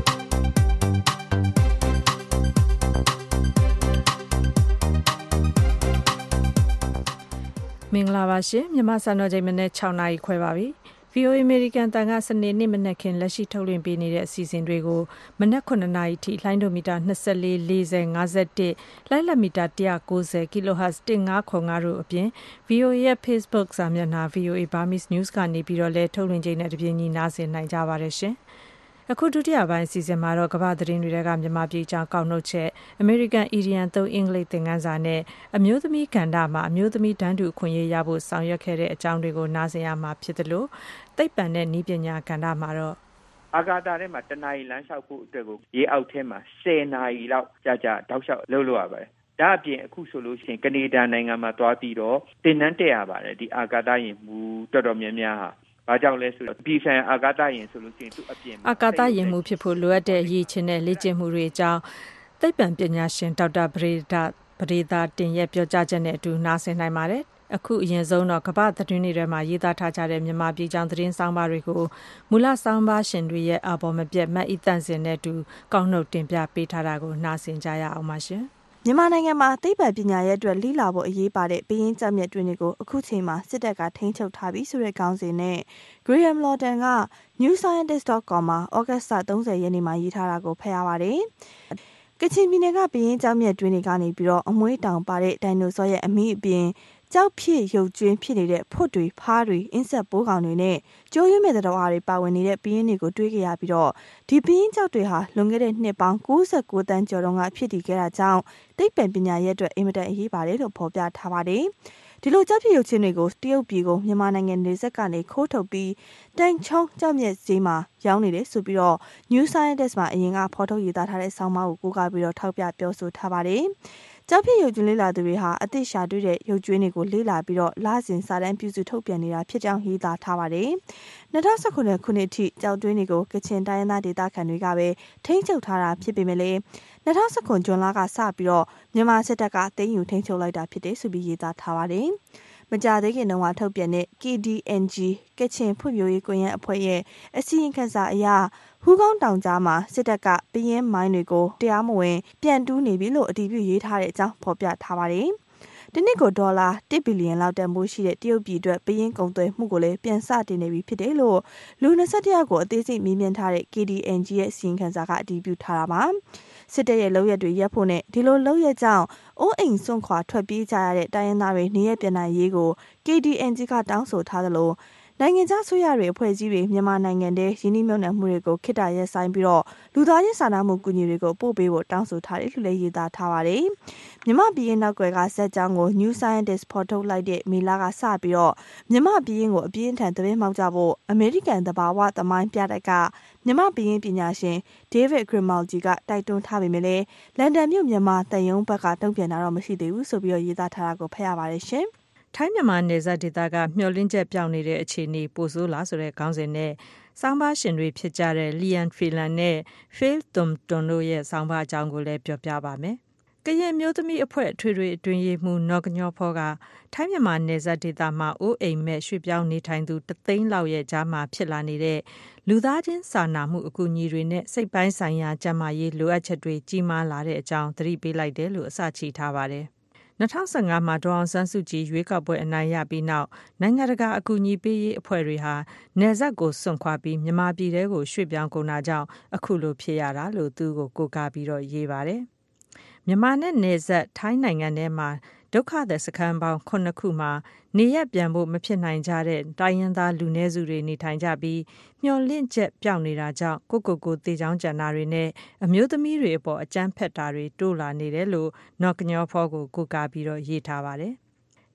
မင်္ဂလာပါရှင်မြန်မာစံတော်ချိန်မနေ့၆နာရီခွဲပါပြီဗီအိုအေ American တန်ကစနေနေ့မနက်ခင်းလက်ရှိထုတ်လွှင့်ပေးနေတဲ့အစီအစဉ်တွေကိုမနက်ခုနှစ်နာရီထိလိုင်းဒိုမီတာ၂၄ ၄၀ ၅၁လိုင်းလက်မီတာ၁၉၀ kilohertz ၁၅၇၅တို့အပြင် ဗီအိုအေ ရဲ့ Facebook စာမျက်နှာ ဗီအိုအေ Burmese News ကနေပြီးတော့လည်းထုတ်လွှင့်ချိန်နဲ့တပြေးညီနားဆင်နိုင်ကြပါတယ်ရှင်အခုဒုတိယပိုင်းအစီအစဉ်မှာတော့ကမ္ဘာသတင်းတွေကမြန်မာပြည်အကြောင်းကောက်နှုတ်ချက် American Indian သုံးအင်္ဂလိပ်သင်ခန်းစာနဲ့အမျိုးသမီးကဏ္ဍမှာအမျိုးသမီးတန်းတူအခွင့်အရေးရဖို့ဆောင်ရွက်ခဲ့တဲ့အကြောင်းတွေကိုနားဆင်ရမှာဖြစ်တယ်လို့သိပ္ပံနဲ့နည်းပညာကဏ္ဍမှာတော့အာကာသထဲမှာတနာရီလမ်းလျှောက်ဖို့အတွက်ကိုရေအောက်ထဲမှာ၁၀နာရီလောက်ကြာကြာတောက်လျှောက်လှုပ်လို့ရပါတယ်။ဒါအပြင်အခုဆိုလို့ရှိရင်ကနေဒါနိုင်ငံမှာသွားပြီးတော့သင်တန်းတက်ရပါတယ်ဒီအာကာသယာဉ်မှူးတော်တော်များများဟာဘာကြောင့်လဲဆိုတော့ပြည်ဆိုင်အာကာသယာဉ်ဆိုလို့ရှိရင်သူအပြင်အာကာသယာဉ်မှူးဖြစ်ဖို့လိုအပ်တဲ့အရေးချင်းနဲ့လေ့ကျင့်မှုတွေအကြောင်းသိပ္ပံပညာရှင်ဒေါက်တာပရိဒပရိဒါတင်ရဲ့ပြောကြားချက်နဲ့အတူနားဆင်နိုင်ပါတယ်အခုအရင်ဆုံးတော့ကမ္ဘာသတင်းတွေထဲမှာရေးသားထားကြတဲ့မြန်မာပြည်ကြောင်းသတင်းဆောင်ပါတွေကိုမူလဆောင်ပါရှင်တွေရဲ့အပေါ်မပြတ်မတ်ဤတန့်စင်တဲ့တူကောက်နှုတ်တင်ပြပေးထားတာကိုနားဆင်ကြရအောင်ပါရှင်မြန်မာနိုင်ငံမှာသိပ္ပံပညာရဲ့အတွက်လိလာဖို့အရေးပါတဲ့ဘင်းကျမြတ်တွင်တွေကိုအခုချိန်မှာစစ်တပ်ကထိန်းချုပ်ထားပြီဆိုတဲ့ခေါင်းစဉ်နဲ့ Graham Lawton က new scientist dot com မှာဩဂတ်စ်၃၀ရက်နေ့မှာရေးထားတာကိုဖတ်ရပါတယ်။ကချင်ပြည်နယ်ကဘင်းကျမြတ်တွင်တွေကနေပြီးတော့အမွှေးတောင်ပါတဲ့ဒိုင်နိုဆောရဲ့အမိအပြင်ကြောက်ဖြစ်ရုပ်ကျွင်းဖြစ်နေတဲ့ဖွတ်တွေဖားတွေအင်းဆက်ပိုးကောင်တွေနဲ့ကျိုးရွေးမဲ့တဲ့တော်အားတွေပါဝင်နေတဲ့ဘင်းတွေကိုတွေးကြရပြီးတော့ဒီဘင်းကြောက်တွေဟာလွန်ခဲ့တဲ့နှစ်ပေါင်း၉၉တန်းကျော်တုန်းကဖြစ်တည်ခဲ့တာကြောင့်သိပ္ပံပညာရဲ့အတွက်အင်မတန်အရေးပါတယ်လို့ဖော်ပြထားပါတယ်။ဒီလိုကြောက်ဖြစ်ရုပ်ချင်းတွေကိုတရုတ်ပြည်ကိုမြန်မာနိုင်ငံနေဆက်ကနေခိုးထုတ်ပြီးတိုင်ချုံကြောက်မြက်ဈေးမှာရောင်းနေတယ်ဆိုပြီးတော့ New Scientist မှာအရင်ကဖော်ထုတ်ရေးသားထားတဲ့ဆောင်းပါးကိုကိုးကားပြီးတော့ထောက်ပြပြောဆိုထားပါတယ်။ကြောက်ဖြစ်ရုပ်ကျွင်းလေးလာသူတွေဟာအသစ်ရှာတွေ့တဲ့ရုပ်ကျွင်းတွေကိုလေးလာပြီးတော့လာစဉ်စာတမ်းပြုစုထုတ်ပြန်နေတာဖြစ်ကြောင်းရေးသားထားပါတယ်။၂၀၁၉ခုနှစ်အထိကြောက်တွင်းတွေကိုကချင်တိုင်းရင်းသားဒေသခံတွေကပဲထိန်းချုပ်ထားတာဖြစ်ပေမဲ့လည်း၂၀၁၉ဇွန်လကစပြီးတော့မြန်မာစစ်တပ်ကသိမ်းယူထိန်းချုပ်လိုက်တာဖြစ်တယ်ဆိုပြီးရေးသားထားပါတယ်။မကြသေးခင်တုန်းကထုတ်ပြန်တဲ့ K D N G ကချင်ဖွံ့ဖြိုးရေးကွန်ရက်အဖွဲ့ရဲ့အစီရင်ခံစာအရဟူးကောင်းတောင်ကြားမှာစစ်တပ်ကပယင်းမိုင်းတွေကိုတရားမဝင်ပြန်တူးနေပြီလို့အတည်ပြုရေးထားတဲ့အကြောင်းဖော်ပြထားပါတယ်။ဒီနှစ်ကိုဒေါ်လာတစ်ဘီလီယံလောက်တန်ဖိုးရှိတဲ့တရုတ်ပြည်အတွက်ပယင်းကုန်သွယ်မှုကိုလည်းပြန်စတင်နေပြီဖြစ်တယ်လို့လူ၂၁ယောက်ကိုအသေးစိတ်မေးမြန်းထားတဲ့ K D N G ရဲ့အစီရင်ခံစာကအတည်ပြုထားတာပါ။စစ်တပ်ရဲ့လုပ်ရက်တွေရပ်ဖို့နဲ့ဒီလိုလုပ်ရက်ကြောင့်အိုးအိမ်စွန့်ခွာထွက်ပြေးကြရတဲ့တိုင်းရင်းသားတွေနေရပြန်နိုင်ရေးကို K D N G ကတောင်းဆိုထားသလိုနိုင်ငံခြားဆွေးရတွေအဖွဲ့အစည်းတွေမြန်မာနိုင်ငံထဲရင်းနှီးမြှုပ်နှံမှုတွေကိုခိတ္တရပ်ဆိုင်းပြီးတော့လူသားချင်းစာနာမှုကူညီတွေကိုပို့ပေးဖို့တောင်းဆိုထားတယ်လို့လည်းရေးသားထားပါတယ်။မြမပြည်ရင်နောက်ွယ်ကဇက်ကြောင်းကို New Scientist ဖော်ထုတ်လိုက်တဲ့မေလာကစပြီးတော့မြမပြည်ရင်ကိုအပြင်းထန်သဘင်မှောက်ကြဖို့အမေရိကန်သဘာဝသမိုင်းပြတိုက်ကမြမပြည်ရင်ပညာရှင် David Grimaldi ကတိုက်တွန်းထားပေမဲ့လည်းလန်ဒန်မြို့မြန်မာတန်ယုံဘက်ကတုံ့ပြန်တာတော့မရှိသေးဘူးဆိုပြီးတော့ရေးသားထားတာကိုဖတ်ရပါတယ်ရှင်။ထိုင်းမြန်မာနယ်စပ်ဒေသကမျှော်လင့်ချက်ပြောင်းနေတဲ့အခြေအနေပိုဆိုးလာဆိုတဲ့ခေါင်းစဉ်နဲ့ဆောင်းပါးရှင်တွေဖြစ်ကြတဲ့ Lian Phelan နဲ့ Phil Thornton တို့ရဲ့ဆောင်းပါးအကြောင်းကိုလည်းပြောပြပါမယ်။ကရင်မျိုးသမီးအဖွဲ့ထွေထွေအတွင်းရေးမှူးနော်ကညောဖောကထိုင်းမြန်မာနယ်စပ်ဒေသမှာအိုးအိမ်မဲ့ရွှေ့ပြောင်းနေထိုင်သူတသိန်းလောက်ရဲ့ကြားမှာဖြစ်လာနေတဲ့လူသားချင်းစာနာမှုအကူအညီတွေနဲ့စိတ်ပိုင်းဆိုင်ရာကျန်းမာရေးလိုအပ်ချက်တွေကြီးမားလာတဲ့အကြောင်းသတိပေးလိုက်တယ်လို့အစချီထားပါတယ်။၂၀၁၅မှာဒေါ်အောင်ဆန်းစုကြည်ရွေးကောက်ပွဲအနိုင်ရပြီးနောက်နိုင်ငံတကာအကူအညီပေးရေးအဖွဲ့တွေဟာနယ်စပ်ကိုစွန့်ခွာပြီးမြန်မာပြည်ထဲကိုရွှေ့ပြောင်းကုန်တာကြောင့်အခုလိုဖြစ်ရတာလို့သူကိုကိုးကားပြီးတော့ရေးပါတယ်။မြန်မာနဲ့နယ်စပ်ထိုင်းနိုင်ငံထဲမှာဒုက္ခသည်စခန်းပေါင်းခုနှစ်ခုမှာနေရပြန်ဖို့မဖြစ်နိုင်ကြတဲ့တိုင်းရင်းသားလူနည်းစုတွေနေထိုင်ကြပြီးမျှော်လင့်ချက်ပြောင်းနေတာကြောင့်ကိုကိုကိုတေချောင်းကျန်တာတွေနဲ့အမျိုးသမီးတွေအပေါ်အကြမ်းဖက်တာတွေတိုးလာနေတယ်လို့နော်ကညောဖောကိုကိုကားပြီးတော့ရေးထားပါတယ်။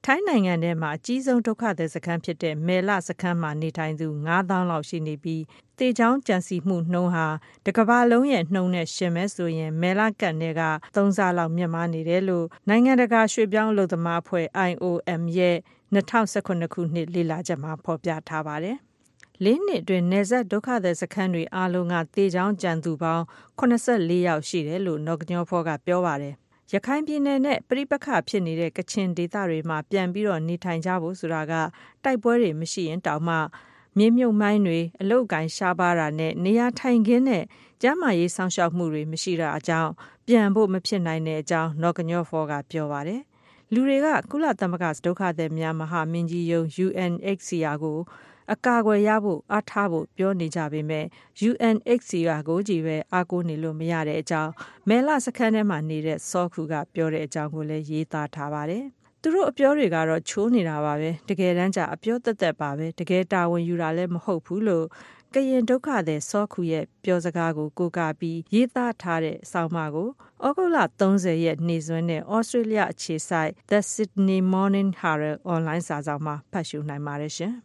ထိုင်းနိုင်ငံထဲမှာအကြီးဆုံးဒုက္ခသည်စခန်းဖြစ်တဲ့မယ်လစခန်းမှာနေထိုင်သူငါးသောင်းလောက်ရှိနေပြီးတေချောင်းကြံစီမှုနှုန်းဟာတကမ္ဘာလုံးရဲ့နှုန်းနဲ့ရှင်မဲ့ဆိုရင်မယ်လကတ်နယ်ကသုံးဆလောက်မြင့်မားနေတယ်လို့နိုင်ငံတကာရွှေ့ပြောင်းအလုပ်သမားအဖွဲ့ I O M ရဲ့၂၀၁၇ခုနှစ်လေ့လာချက်မှာဖော်ပြထားပါတယ်။လေးနှစ်အတွင်းနယ်စပ်ဒုက္ခသည်စခန်းတွေအားလုံးကတေချောင်းကြံသူပေါင်းခုနှစ်ဆယ့်လေးယောက်ရှိတယ်လို့နော်ကညောဖောကပြောပါတယ်။ရခိုင်ပြည်နယ်နဲ့ပြိပခဖြစ်နေတဲ့ကချင်ဒေသတွေမှာပြန်ပြီးတော့နေထိုင်ကြဖို့ဆိုတာကတိုက်ပွဲတွေမရှိရင်တောင်မှမြေမြုပ်မိုင်းတွေအလုတ်ကိုင်းရှားပါတာနဲ့နေရာထိုင်ခင်းနဲ့ကျန်းမာရေးစောင့်ရှောက်မှုတွေမရှိတာအကြောင်းပြန်ဖို့မဖြစ်နိုင်တဲ့အကြောင်းနော်ကညောဖောကပြောပါတယ်။လူတွေကကုလသမဂ္ဂဒုက္ခသည်များမဟာမင်းကြီးရုံး U N H C R ကိုအကာအကွယ်ရဖို့အားထားဖို့ပြောနေကြပေမဲ့ U N H C R ကိုကြည့်ပဲအားကိုးနေလို့မရတဲ့အကြောင်းမဲလစခန်းထဲမှာနေတဲ့စောခုကပြောတဲ့အကြောင်းကိုလည်းရေးသားထားပါတယ်။သူတို့အပြောတွေကတော့ချိုးနေတာပါပဲတကယ်တမ်းကျအပြောသက်သက်ပါပဲတကယ်တာဝန်ယူတာလည်းမဟုတ်ဘူးလို့ကရင်ဒုက္ခသည်စောခုရဲ့ပြောစကားကိုကိုးကားပြီးရေးသားထားတဲ့ဆောင်းပါးကိုဩဂုတ်လသုံးဆယ်ရက်နေ့စွဲနဲ့ Australia အခြေစိုက် The Sydney Morning Herald Online စာစောင်မှာဖတ်ရှုနိုင်ပါတယ်ရှင်။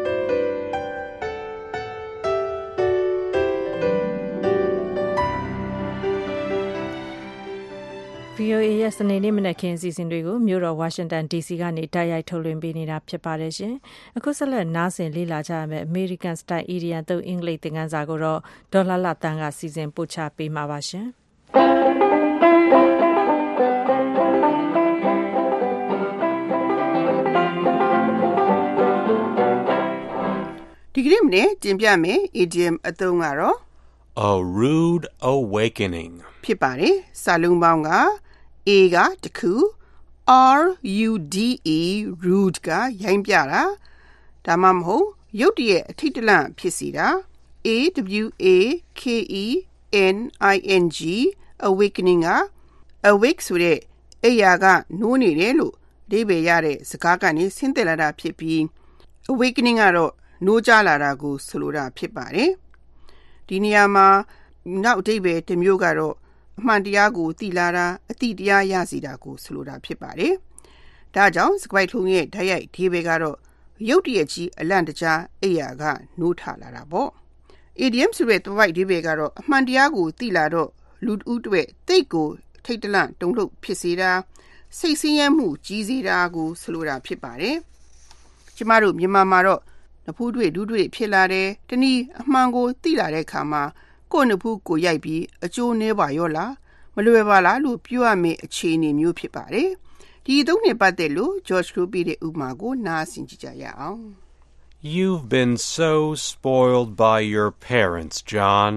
V O A ရဲ့စနေနေ့မနက်ခင်းအစီအစဉ်တွေကိုမြို့တော်ဝါရှင်တန် D C ကနေတိုက်ရိုက်ထုတ်လွှင့်ပေးနေတာဖြစ်ပါတယ်ရှင်။အခုဆက်လက်နားဆင်လေ့လာကြရမယ့် American Style Idiom သုံးအင်္ဂလိပ်သင်ခန်းစာကိုတော့ဒေါ်လာလာတန်းကစီစဉ်ပို့ချပေးမှာပါရှင်။ဒီကနေ့မနေ့ကျင်ပြမယ် idiom အသုံးကတော့ A rude awakening ဖြစ်ပါတယ်။စာလုံးပေါင်းကA ကတခု R U D E rude ကရိုင်းပြတာဒါမှမဟုတ်ရုတ်တရက်အထိတ်တလန့်ဖြစ်စီတာ A W A K E N I N G awakening က awake ဆိုတဲ့အိယာကနိုးနေတယ်လို့အဓိပ္ပာယ်ရတဲ့စကားကနေဆင်းသက်လာတာဖြစ်ပြီး awakening ကတော့နိုးကြလာတာကိုဆိုလိုတာဖြစ်ပါတယ်ဒီနေရာမှာနောက်အဓိပ္ပာယ်တစ်မျိုးကတော့အမှန်တရားကိုသိလာတာအတိတရားရစီတာကိုဆိုလိုတာဖြစ်ပါတယ်။ဒါကြောင့်စကားထုံးရဲ့ဓာတ်ရိုက်အဓိပ္ပာယ်ကတော့ရုတ်တရက်ကြီးအလန့်တကြားအိယာကနိုးထလာတာပေါ့။ idiom ဆိုတဲ့သွယ်ဝိုက်အဓိပ္ပာယ်ကတော့အမှန်တရားကိုသိလာတော့လူတဦးတွေတိတ်ကိုထိတ်တလန့်တုန်လှုပ်ဖြစ်စေတာစိတ်ဆင်းရဲမှုကြီးစေတာကိုဆိုလိုတာဖြစ်ပါတယ်။ကျမတို့မြန်မာမှာတော့နဖူးတွေဒူးတွေဖြစ်လာတယ်တနည်းအမှန်ကိုသိလာတဲ့အခါမှာကိုယ်နဖူးကိုရိုက်ပြီးအကျိုးနည်းပါရောလားမလွယ်ပါလားလို့ပြောရမယ့်အခြေအနေမျိုးဖြစ်ပါတယ်ဒီအသုံးနဲ့ပတ်သက်လို့ George လို့ပြတဲ့ဥပမာကိုနားဆင်ကြည့်ကြရအောင် You've been so spoiled by your parents, John.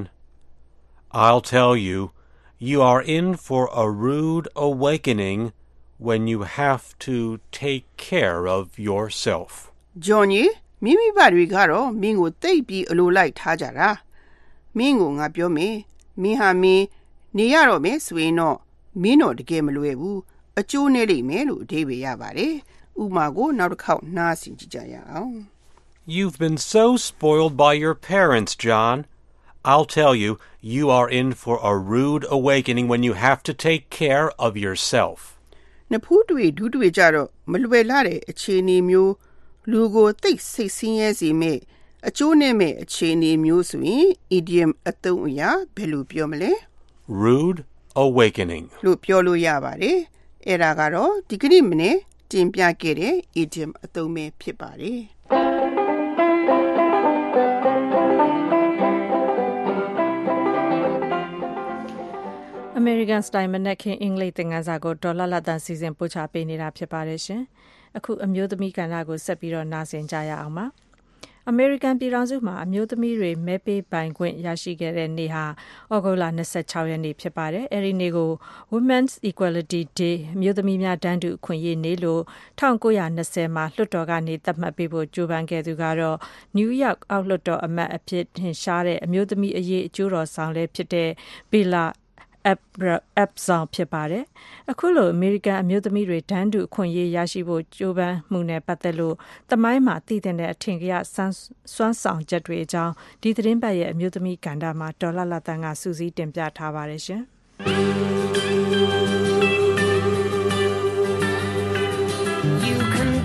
I'll tell you, you are in for a rude awakening when you have to take care of yourself. John ရေမိမိဘာတွေကတော့မင်းကိုတိတ်ပြီးအလိုလိုက်ထားကြတာမင်းကိုငါပြောမယ်မင်းဟာမင်းနေရတော့မယ်ဆိုရင်တော့မင်းတော့တကယ်မလွယ်ဘူးအကျိုးနဲ့လိမ့်မယ်လို့အဓိပ္ပာယ်ရပါတယ်ဥပမာကိုနောက်တစ်ခေါက်နားဆင်ကြည့်ကြရအောင် You've been so spoiled by your parents, John. I'll tell you, you are in for a rude awakening when you have to take care of yourself. နဖူးတွေဒူးတွေကြတော့မလွယ်လာတဲ့အခြေအနေမျိုးလူကိုသိစိတ်ဆင်းရဲစေမဲ့အကျိုးနဲ့မဲ့အခြေအနေမျိုးဆိုရင် idiom အသုံးအရာဘယ်လိုပြောမလဲ Rude awakening လို့ပြောလို့ရပါတယ်အဲ့ဒါကတော့ဒီကနေ့မနေ့တင်ပြခဲ့တဲ့ idiom အသုံးပဲဖြစ်ပါတယ် American Style မနက်ခင်းအင်္ဂလိပ်သင်ခန်းစာကိုဒေါ်လာလာတန်စီစဉ်ပို့ချပေးနေတာဖြစ်ပါတယ်ရှင်အခုအမျိုးသမီးကဏ္ဍကိုဆက်ပြီးတော့နားဆင်ကြရအောင်ပါအမေရိကန်ပြည်ထောင်စုမှာအမျိုးသမီးတွေမဲပေးပိုင်ခွင့်ရရှိခဲ့တဲ့နေ့ဟာဩဂုတ်လ၂၆ရက်နေ့ဖြစ်ပါတယ်။အဲဒီနေ့ကို Women's Equality Day အမျိုးသမီးများတန်းတူအခွင့်အရေးနေ့လို့၁၉၂၀မှာလွှတ်တော်ကနေသတ်မှတ်ပေးဖို့ကြိုးပမ်းခဲ့သူကတော့ New York အောက်လွှတ်တော်အမတ်အဖြစ်ထင်ရှားတဲ့အမျိုးသမီးအရေးအကျိုးတော်ဆောင်လည်းဖြစ်တဲ့ Bella Abzug ဖြစ်ပါတယ်။အခုလိုအမေရိကန်အမျိုးသမီးတွေတန်းတူအခွင့်အရေးရရှိဖို့ကြိုးပမ်းမှုနဲ့ပတ်သက်လို့သမိုင်းမှာတည်တဲ့အထင်ကရစွမ်းဆောင်ချက်တွေအကြောင်းဒီသတင်းပတ်ရဲ့အမျိုးသမီးကဏ္ဍမှာဒေါ်လာလာတန်ကစူးစီးတင်ပြထားပါတယ်ရှင်။ You can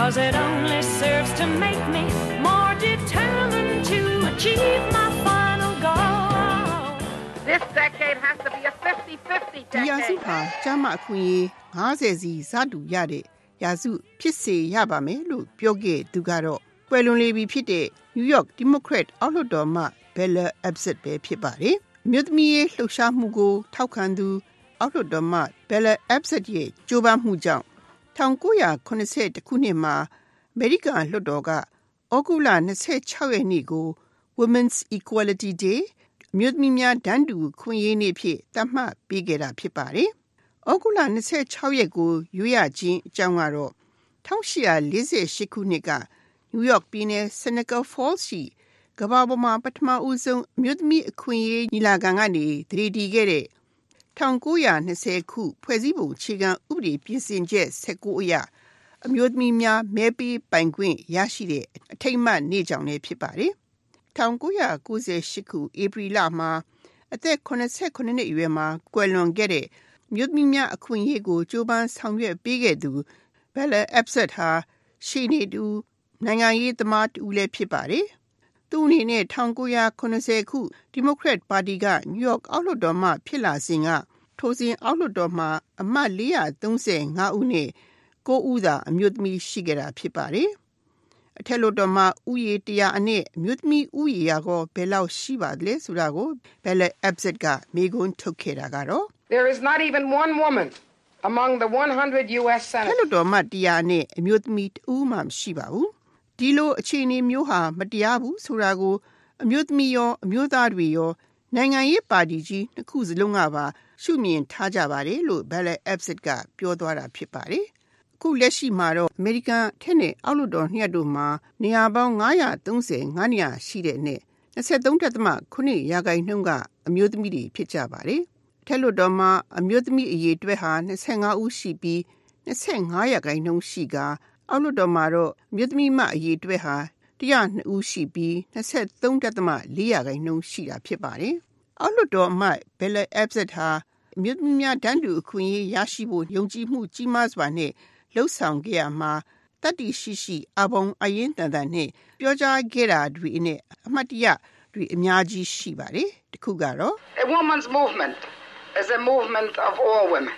'cause it only serves to make me more determined to achieve my final goal. This decade has to be a fifty-fifty ဒီရာစု decade. ဟာကျမအခွင့်အရေး၅၀စီစတူရတဲ့ရာစုဖြစ်စေရပါမယ်လို့ပြောခဲ့သူကတော့ကွယ်လွန်လေပြီဖြစ်တဲ့ New York Democrat အောက်လွှတ်တော်မှ Bella Abzug ပဲဖြစ်ပါတယ်။မြို့သမီးရေးလှုပ်ရှားမှုကိုထောက်ခံသူအောက်လွှတ်တော်မှ Bella Abzug ရဲ့ကြိုးပမ်းမှုကြောင့်၁၉၇၁ခုနှစ်မှာအမေရိကန်လွှတ်တော်ကဩဂုတ်လ၂၆ရက်နေ့ကို Women's Equality Day မြို့သမီးများတန်းတူခွင့်ရေးနေ့ဖြစ်သတ်မှတ်ပေးခဲ့တာဖြစ်ပါတယ်။ဩဂုတ်လ၂၆ရက်ကိုရွေးရခြင်းအကြောင်းကတော့၁၈၄၈ခုနှစ်က New York ပြည်နယ် Seneca Falls ရှိကမ္ဘာပေါ်မှာပထမဦးဆုံးအမျိုးသမီးအခွင့်အရေးညီလာခံကနေတည်တည်ခဲ့တဲ့၁၉၂၀ခုဖွဲ့စည်းပုံအခြေခံဥပဒေပြင်ဆင်ချက်၁၉အရအမျိုးသမီးများမဲပေးပိုင်ခွင့်ရရှိတဲ့အထိမ်းအမှတ်နေ့ကြောင့်လည်းဖြစ်ပါတယ်။၁၉၉၈ခုဧပြီလမှာအသက်၇၇နှစ်အရွယ်မှာကွယ်လွန်ခဲ့တဲ့မြို့သမီးများအခွင့်အရေးကိုကြိုးပမ်းဆောင်ရွက်ပေးခဲ့သူ Bella Abzug ဟာရှေ့နေတူနိုင်ငံရေးသမားတူလည်းဖြစ်ပါတယ်။သူအနေနဲ့၁၉၇၀ခုဒီမိုကရက်ပါတီက New York အောက်လွှတ်တော်မှဖြစ်လာစဉ်ကထိုစဉ်အောက်လွှတ်တော်မှာအမတ်၄၃၅ဦးနဲ့၉ဦးသာအမျိုးသမီးရှိခဲ့တာဖြစ်ပါတယ်။အထက်လွှတ်တော်မှာဥယေ၁၀၀အနက်အမျိုးသမီးဥယေရာကိုဘယ်လောက်ရှိပါသလဲဆိုတာကို Bella Abzug ကမေးခွန်းထုတ်ခဲ့တာကတော့ There is not even one woman among the one hundred U S ထက် senators. လွှတ်တော်မှတရားနဲ့အမျိုးသမီးတဦးမှမရှိပါဘူး။ဒီလိုအခြေအနေမျိုးဟာမတရားဘူးဆိုတာကိုအမျိုးသမီးရောအမျိုးသားတွေရောနိုင်ငံရေးပါတီကြီးနှစ်ခုစလုံးကပါရှုမြင်ထားကြပါတယ်လို့ Bella Abzug ကပြောသွားတာဖြစ်ပါတယ်။အခုလက်ရှိမှာတော့အမေရိကန်ထက်နဲ့အောက်လွှတ်တော်နှစ်ရပ်တို့မှာနေရာပေါင်း၅၃၅နေရာရှိတဲ့နဲ့၂၃.၇ရာခိုင်နှုန်းကအမျိုးသမီးတွေဖြစ်ကြပါတယ်။ထက်လွှတ်တော်မှာအမျိုးသမီးအရေအတွက်ဟာ၂၅ဦးရှိပြီး၂၅ရာခိုင်နှုန်းရှိကအောက်လွှတ်တော်မှာတော့အမျိုးသမီးမအရေအတွက်ဟာ၁၀၂ဦးရှိပြီး၂၃.၄ရာခိုင်နှုန်းရှိတာဖြစ်ပါတယ်။အောက်လွှတ်တော်အမတ် Bella Abzug ဟာအမျိုးသမီးများတန်းတူအခွင့်အရေးရရှိဖို့ယုံကြည်မှုကြီးမားစွာနဲ့လှုပ်ဆောင်ခဲ့ရမှာတတ္တိရှိရှိအဘုံအရင်တန်တန်နဲ့ပြောကြားခဲ့တာတွေနဲ့အမှတ်တရတွေအများကြီးရှိပါတယ်။တစ်ခုကတော့ A woman's movement is a movement of all women.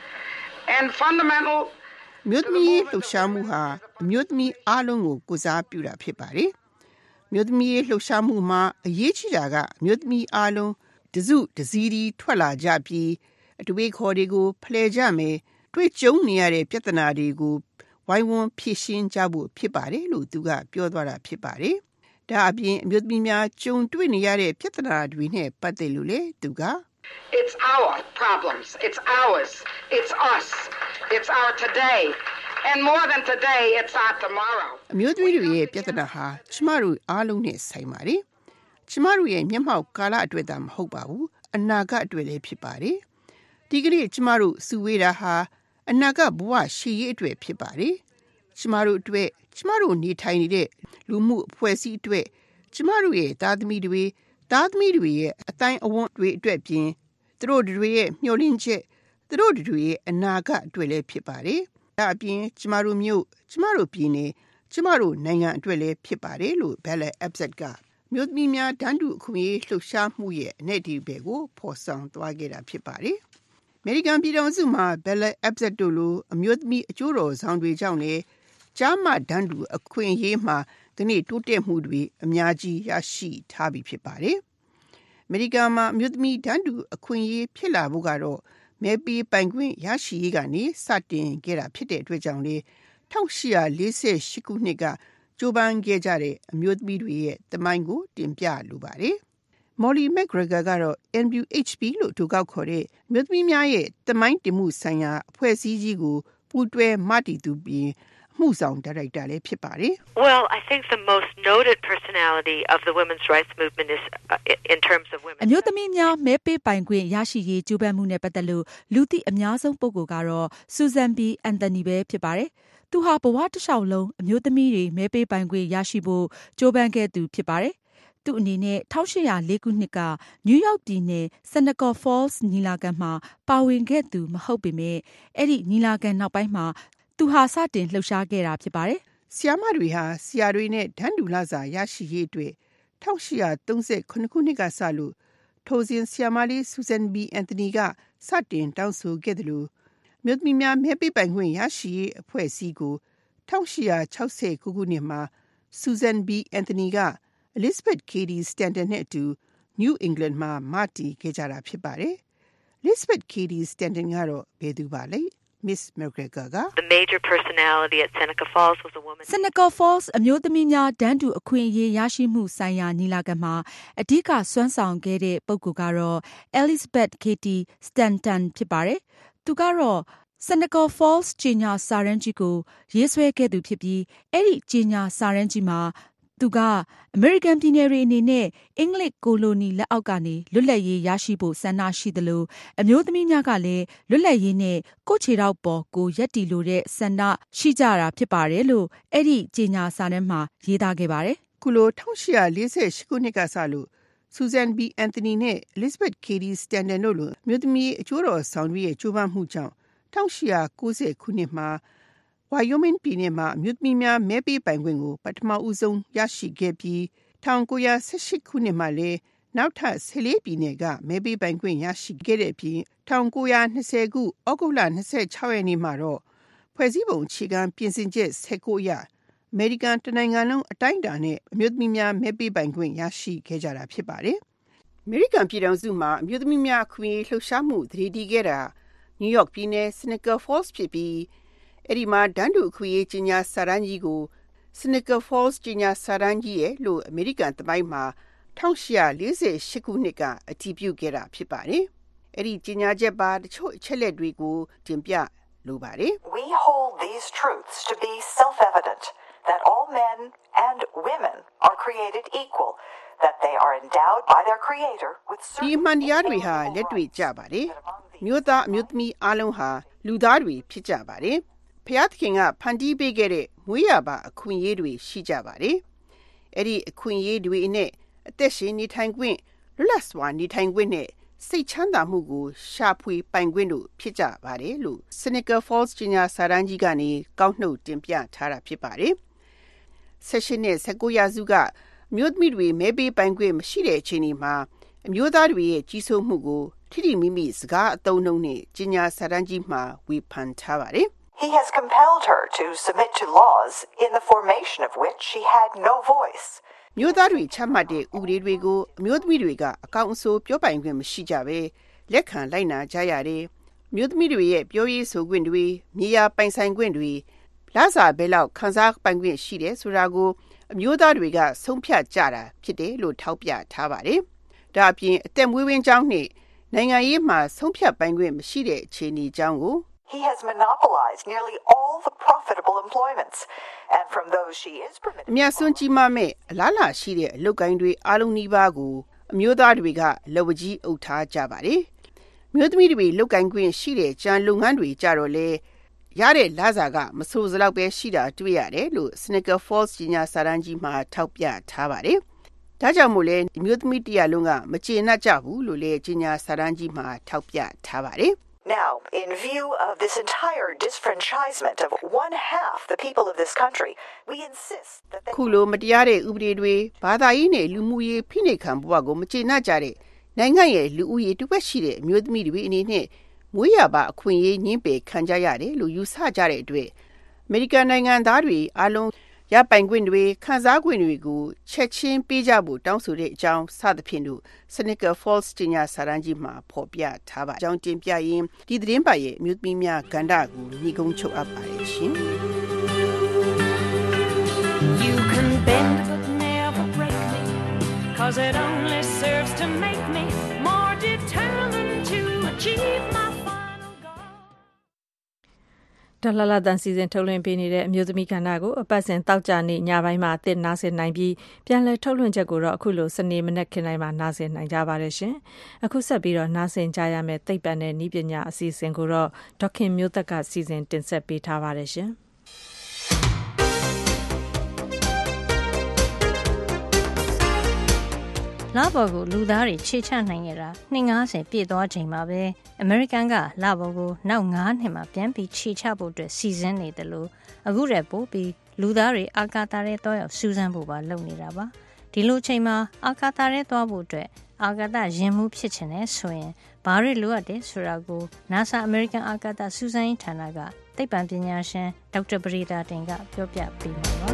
And fundamental မြို့သမီးလှုပ်ရှားမှုဟာအမျိုးသမီးအားလုံးကိုကိုစားပြုတာဖြစ်ပါတယ်။မြို့သမီးလှုပ်ရှားမှုမှာအရေးကြီးတာကအမျိုးသမီးအားလုံးတစုတစည်းတီထွက်လာကြပြီးအတွေ့အခေါ်တွေကိုဖလှယ်ကြမယ်တွေ့ကြုံနေရတဲ့ပြဿနာတွေကိုဝိုင်းဝန်းဖြေရှင်းကြဖို့ဖြစ်ပါတယ်လို့သူကပြောသွားတာဖြစ်ပါတယ်။ဒါအပြင်အမျိုးသမီးများကြုံတွေ့နေရတဲ့ပြဿနာတွေနဲ့ပတ်သက်လို့လေသူက It's our problems. It's ours. It's us. It's our today. And more than today, it's our tomorrow. အမျိုးသမီးတွေရဲ့ပြဿနာဟာကျမတို့အားလုံးနဲ့ဆိုင်ပါတယ်။ကျမတို့ရဲ့မျက်မှောက်ကာလအတွက်သာမဟုတ်ပါဘူး။အနာဂတ်အတွက်လည်းဖြစ်ပါတယ်။ဒီကနေ့ကျမတို့စုဝေးတာဟာအနာဂတ်ဘဝရှေ့ရေးအတွက်ဖြစ်ပါတယ်။ကျမတို့အတွက်ကျမတို့နေထိုင်နေတဲ့လူမှုအဖွဲ့အစည်းအတွက်ကျမတို့ရဲ့သားသမီးတွေသားသမီးတွေရဲ့အတိုင်းအဝန်းတွေအတွက်ပြင်သူတို့တွေရဲ့မျှော်လင့်ချက်သူတို့တွေရဲ့အနာဂတ်အတွက်လည်းဖြစ်ပါတယ်။ဒါအပြင်ကျမတို့မျိုးကျမတို့ပြည်နယ်ကျမတို့နိုင်ငံအတွက်လည်းဖြစ်ပါတယ်လို့ Bella Abzug ကမြို့သမီးများတန်းတူအခွင့်အရေးလှုပ်ရှားမှုရဲ့အနေအထားကိုဖော်ဆောင်သွားခဲ့တာဖြစ်ပါတယ်။ အမေရိကန်ပြည်ထောင်စုမှာ Bella Abzug တို့လိုအမျိုးသမီးအကျိုးတော်ဆောင်တွေကြောင့်လည်းကျားမတန်းတူအခွင့်အရေးမှာဒီနေ့တိုးတက်မှုတွေအများကြီးရရှိထားပြီဖြစ်ပါတယ်။အမေရိကန်မှာအမျိုးသမီးတန်းတူအခွင့်အရေးဖြစ်လာဖို့ကတော့မဲပေးပိုင်ခွင့်ရရှိရေးကနေစတင်ခဲ့တာဖြစ်တဲ့အတွက်ကြောင့်လေ၁၈၄၈ခုနှစ်ကကြိုးပမ်းခဲ့ကြတဲ့အမျိုးသမီးတွေရဲ့သမိုင်းကိုတင်ပြလိုပါတယ်။ Molly McGregor ကတော့ N W H P လို့သူကောက်ခေါ်တဲ့မြို့သမီးများရဲ့သမိုင်းတင်မှုဆိုင်ရာအဖွဲ့အစည်းကြီးကိုပူးတွဲမတည်သူပြင်မှုဆောင်ဒါရိုက်တာလည်းဖြစ်ပါတယ်။ Well, I think the most noted personality of the women's rights movement is uh, in terms of women. အမျိုးသမီးများမဲပေးပိုင်ခွင့်ရရှိရေးကြိုးပမ်းမှုနဲ့ပတ်သက်လို့လူသိအများဆုံးပုဂ္ဂိုလ်ကတော့ Susan B. Anthony ပဲဖြစ်ပါတယ်။သူဟာဘဝတစ်လျှောက်လုံးအမျိုးသမီးတွေမဲပေးပိုင်ခွင့်ရရှိဖို့ကြိုးပမ်းခဲ့သူဖြစ်ပါတယ်။သူအနေနဲ့၁၈၀၄ခုနှစ်ကနယူးယောက်ပြည်နယ် Seneca Falls ညီလာခံမှာပါဝင်ခဲ့သူမဟုတ်ပေမဲ့အဲ့ဒီညီလာခံနောက်ပိုင်းမှာသူဟာစတင်လှုပ်ရှားခဲ့တာဖြစ်ပါတယ်ဆီယာမတွေဟာဆီယာတွေနဲ့ဒန်းတူလာစာရရှိရေးအတွက်၁၈၃၉ခုနှစ်ကစလို့ထိုစဉ်ဆီယာမလေး Susan B. Anthony ကစတင်တောင်းဆိုခဲ့တယ်လို့မြို့သမီးများမဲပေးပိုင်ခွင့်ရရှိရေးအဖွဲ့အစည်းကို၁၈၆၉ခုနှစ်မှာ Susan B. Anthony က Elizabeth Cady Stanton နဲ့အတူ New England မှာမတည်ခဲ့ကြတာဖြစ်ပါတယ်။ Elizabeth Cady Stanton ကတော့ဘယ်သူပါလဲ။ Miss McGregor က The major personality at Seneca Falls was a woman. Seneca Falls အမျိုးသမီးများတန်းတူအခွင့်အရေးရရှိမှုဆိုင်ရာညီလာခံမှာအဓိကစွမ်းဆောင်ခဲ့တဲ့ပုဂ္ဂိုလ်ကတော့ Elizabeth Cady Stanton ဖြစ်ပါတယ်။သူကတော့ Seneca Falls ကြေညာစာတမ်းကြီးကိုရေးဆွဲခဲ့သူဖြစ်ပြီးအဲ့ဒီကြေညာစာတမ်းကြီးမှာသူကအမေရိကန်ပြည်နယ်တွေအနေနဲ့အင်္ဂလိပ်ကိုလိုနီလက်အောက်ကနေလွတ်လပ်ရေးရရှိဖို့ဆန္ဒရှိသလိုအမျိုးသမီးများကလည်းလွတ်လပ်ရေးနဲ့ကိုယ့်ခြေထောက်ပေါ်ကိုရပ်တည်လိုတဲ့ဆန္ဒရှိကြတာဖြစ်ပါတယ်လို့အဲ့ဒီကြေညာစာတမ်းမှာရေးသားခဲ့ပါတယ်။ခုလို၁၈၄၈ခုနှစ်ကစလို့ Susan B. Anthony နဲ့ Elizabeth Cady Stanton တို့လိုမြို့သမီးအကျိုးတော်ဆောင်တွေရဲ့ကြိုးပမ်းမှုကြောင့်၁၈၉၀ခုနှစ်မှာWyoming ပြည်နယ်မှာအမျိုးသမီးများမဲပေးပိုင်ခွင့်ကိုပထမဦးဆုံးရရှိခဲ့ပြီး၁၉၁၈ခုနှစ်မှာလည်းနောက်ထပ်၁၄ပြည်နယ်ကမဲပေးပိုင်ခွင့်ရရှိခဲ့တဲ့အပြင်၁၉၂၀ခုဩဂုတ်လ၂၆ရက်နေ့မှာတော့ဖွဲ့စည်းပုံအခြေခံပြင်ဆင်ချက်၁၉အရအမေရိကန်တနိုင်ငံလုံးအတိုင်းအတာနဲ့အမျိုးသမီးများမဲပေးပိုင်ခွင့်ရရှိခဲ့ကြတာဖြစ်ပါတယ်။အမေရိကန်ပြည်ထောင်စုမှာအမျိုးသမီးများအခွင့်အရေးလှုပ်ရှားမှုတည်တည်ခဲ့တာနယူးယောက်ပြည်နယ် Seneca Falls ဖြစ်ပြီးအဲ့ဒီမှာဒန်းတူအခွင့်အရေးကြီးညာစာတမ်းကြီးကို Seneca Falls ကြီးညာစာတမ်းကြီးရဲ့လို့အမေရိကန်သမိုင်းမှာ၁၈၄၈ခုနှစ်ကအတည်ပြုခဲ့တာဖြစ်ပါတယ်။အဲ့ဒီကြီးညာချက်ပါတချို့အချက်လက်တွေကိုတင်ပြလိုပါတယ်။ We hold these truths to be self-evident that all men and women are created equal, that they are endowed by their creator with certain ဒီမှန်တရားတွေဟာလက်တွေ့ကြပါတယ်။မြို့သားအမျိုးသမီးအလုံးဟာလူသားတွေဖြစ်ကြပါတယ်။ဖျားသခင်ကဖန်တီးပေးခဲ့တဲ့မွေးရပါအခွင့်အရေးတွေရှိကြပါတယ်။အဲ့ဒီအခွင့်အရေးတွေနဲ့အသက်ရှင်နေထိုင်ခွင့်လွတ်လပ်စွာနေထိုင်ခွင့်နဲ့စိတ်ချမ်းသာမှုကိုရှာဖွေပိုင်ခွင့်တို့ဖြစ်ကြပါတယ်လို့ Seneca Falls ကြီးညာစာတမ်းကြီးကနေကောက်နှုတ်တင်ပြထားတာဖြစ်ပါတယ်။၁၈နဲ့၁၉ရာစုကအမျိုးသမီးတွေမဲပေးပိုင်ခွင့်မရှိတဲ့အချိန်ဒီမှာအမျိုးသားတွေရဲ့ကြီးစိုးမှုကိုထိထိမိမိစကားအသုံးနှုန်းနဲ့ကြီးညာစာတမ်းကြီးမှာဝေဖန်ထားပါတယ်။ He has compelled her to submit to laws in the formation of which she had no voice. မြို့သားတွေချမှတ်တဲ့ဥပဒေတွေကိုအမျိုးသမီးတွေကအကောင့်အဆိုးပြောပိုင်ခွင့်မရှိကြဘဲလက်ခံလိုက်နာကြရတယ်။မြို့သမီးတွေရဲ့ပြောရေးဆိုခွင့်တွေမြေယာပိုင်ဆိုင်ခွင့်တွေလစာဘဲလောက်ခန်းစားပိုင်ခွင့်ရှိတယ်ဆိုတာကိုအမျိုးသားတွေကဆုံးဖြတ်ကြတာဖြစ်တယ်လို့ထောက်ပြထားပါတယ်။ဒါအပြင်အသက်မွေးဝမ်းကြောင်းနဲ့နိုင်ငံရေးမှာဆုံးဖြတ်ပိုင်ခွင့်မရှိတဲ့အခြေအနေကြောင်းကို He has monopolized nearly all the profitable employments, and from those she is permitted. အများဆုံးကြီးမားမဲ့အလားလာရှိတဲ့အလုပ်ကိုင်းတွေအလုံးနီးပါးကိုအမျိုးသားတွေကလက်ဝကြီးအုပ်ထားကြပါတယ်။မြို့သမီးတွေလုပ်ကိုင်းခွင့်ရှိတဲ့ကြံလုပ်ငန်းတွေကြတော့လေရတဲ့လစာကမဆိုးစလောက်ပဲရှိတာတွေ့ရတယ်လို့ Seneca Falls ကြီးညာစာတမ်းကြီးမှာထောက်ပြထားပါတယ်။ဒါကြောင့်မို့လဲမြို့သမီးတရားလုံးကမကျေနပ်ကြဘူးလို့လေကြီးညာစာတမ်းကြီးမှာထောက်ပြထားပါတယ်။ Now, in view of this entire disfranchisement of one half the people of this country, we insist that they ခုလိုမတရားတဲ့ဥပဒေတွေဘာသာရေးနဲ့လူမှုရေးဖိနှိပ်ခံဘဝကိုမကျေနပ်ကြတဲ့နိုင်ငံရဲ့လူဦးရေတစ်ဝက်ရှိတဲ့အမျိုးသမီးတွေအနေနဲ့မွေးရပါအခွင့်အရေးညှင်းပယ်ခံကြရတယ်လို့ယူဆကြတဲ့အတွက်အမေရိကန်နိုင်ငံသားတွေအလုံးရပိုင်ခွင့်တွေခံစားခွင့်တွေကိုချက်ချင်းပေးကြဖို့တောင်းဆိုတဲ့အကြောင်းစသဖြင့်တို့ Seneca Falls ကြီးညာစာတမ်းကြီးမှာဖော်ပြထားပါအကြောင်းတင်ပြရင်းဒီသတင်းပါရဲ့မြို့သမီးများကဏ္ဍကိုညီကုန်းချုပ်အပ်ပါတယ်ရှင် You can bend but never break me cause it only serves to make me more determined to achieve my တလလတန်စီစဉ်ထုတ်လွှင့်ပေးနေတဲ့အမျိုးသမီးကဏ္ဍကိုအပတ်စဉ်တောက်ကြနေညပိုင်းမှာအသစ်နားဆင်နိုင်ပြီးပြန်လည်ထုတ်လွှင့်ချက်ကိုတော့အခုလိုစနေမနက်ခင်းတိုင်းမှာနားဆင်နိုင်ကြပါတယ်ရှင်။အခုဆက်ပြီးတော့နားဆင်ကြရမယ့်သိပ္ပံနဲ့နည်းပညာအစီအစဉ်ကိုတော့ဒေါခင်မျိုးသက်ကစီစဉ်တင်ဆက်ပေးထားပါတယ်ရှင်။လဘော်ကိုလူသားတွေခြေချနိုင်ခဲ့တာနှစ်ငါးဆယ်ပြည့်သွားချိန်မှာပဲအမေရိကန်ကလဘော်ကိုနောက်ငါးနှစ်မှာပြန်ပြီးခြေချဖို့အတွက်စီစဉ်နေတယ်လို့အခုတည်းပို့ပြီးလူသားတွေအာကာသထဲသွားရောက်စူးစမ်းဖို့ပါလုပ်နေတာပါဒီလိုချိန်မှာအာကာသထဲသွားဖို့အတွက်အာကာသရင်မှုဖြစ်ချင်တယ်ဆိုရင်ဘာတွေလိုအပ်တယ်ဆိုတာကို NASA အမေရိကန်အာကာသစူးစမ်းရေးဌာနကသိပ္ပံပညာရှင်ဒေါက်တာပရိဒါတင်ကပြောပြပေးမှာပါ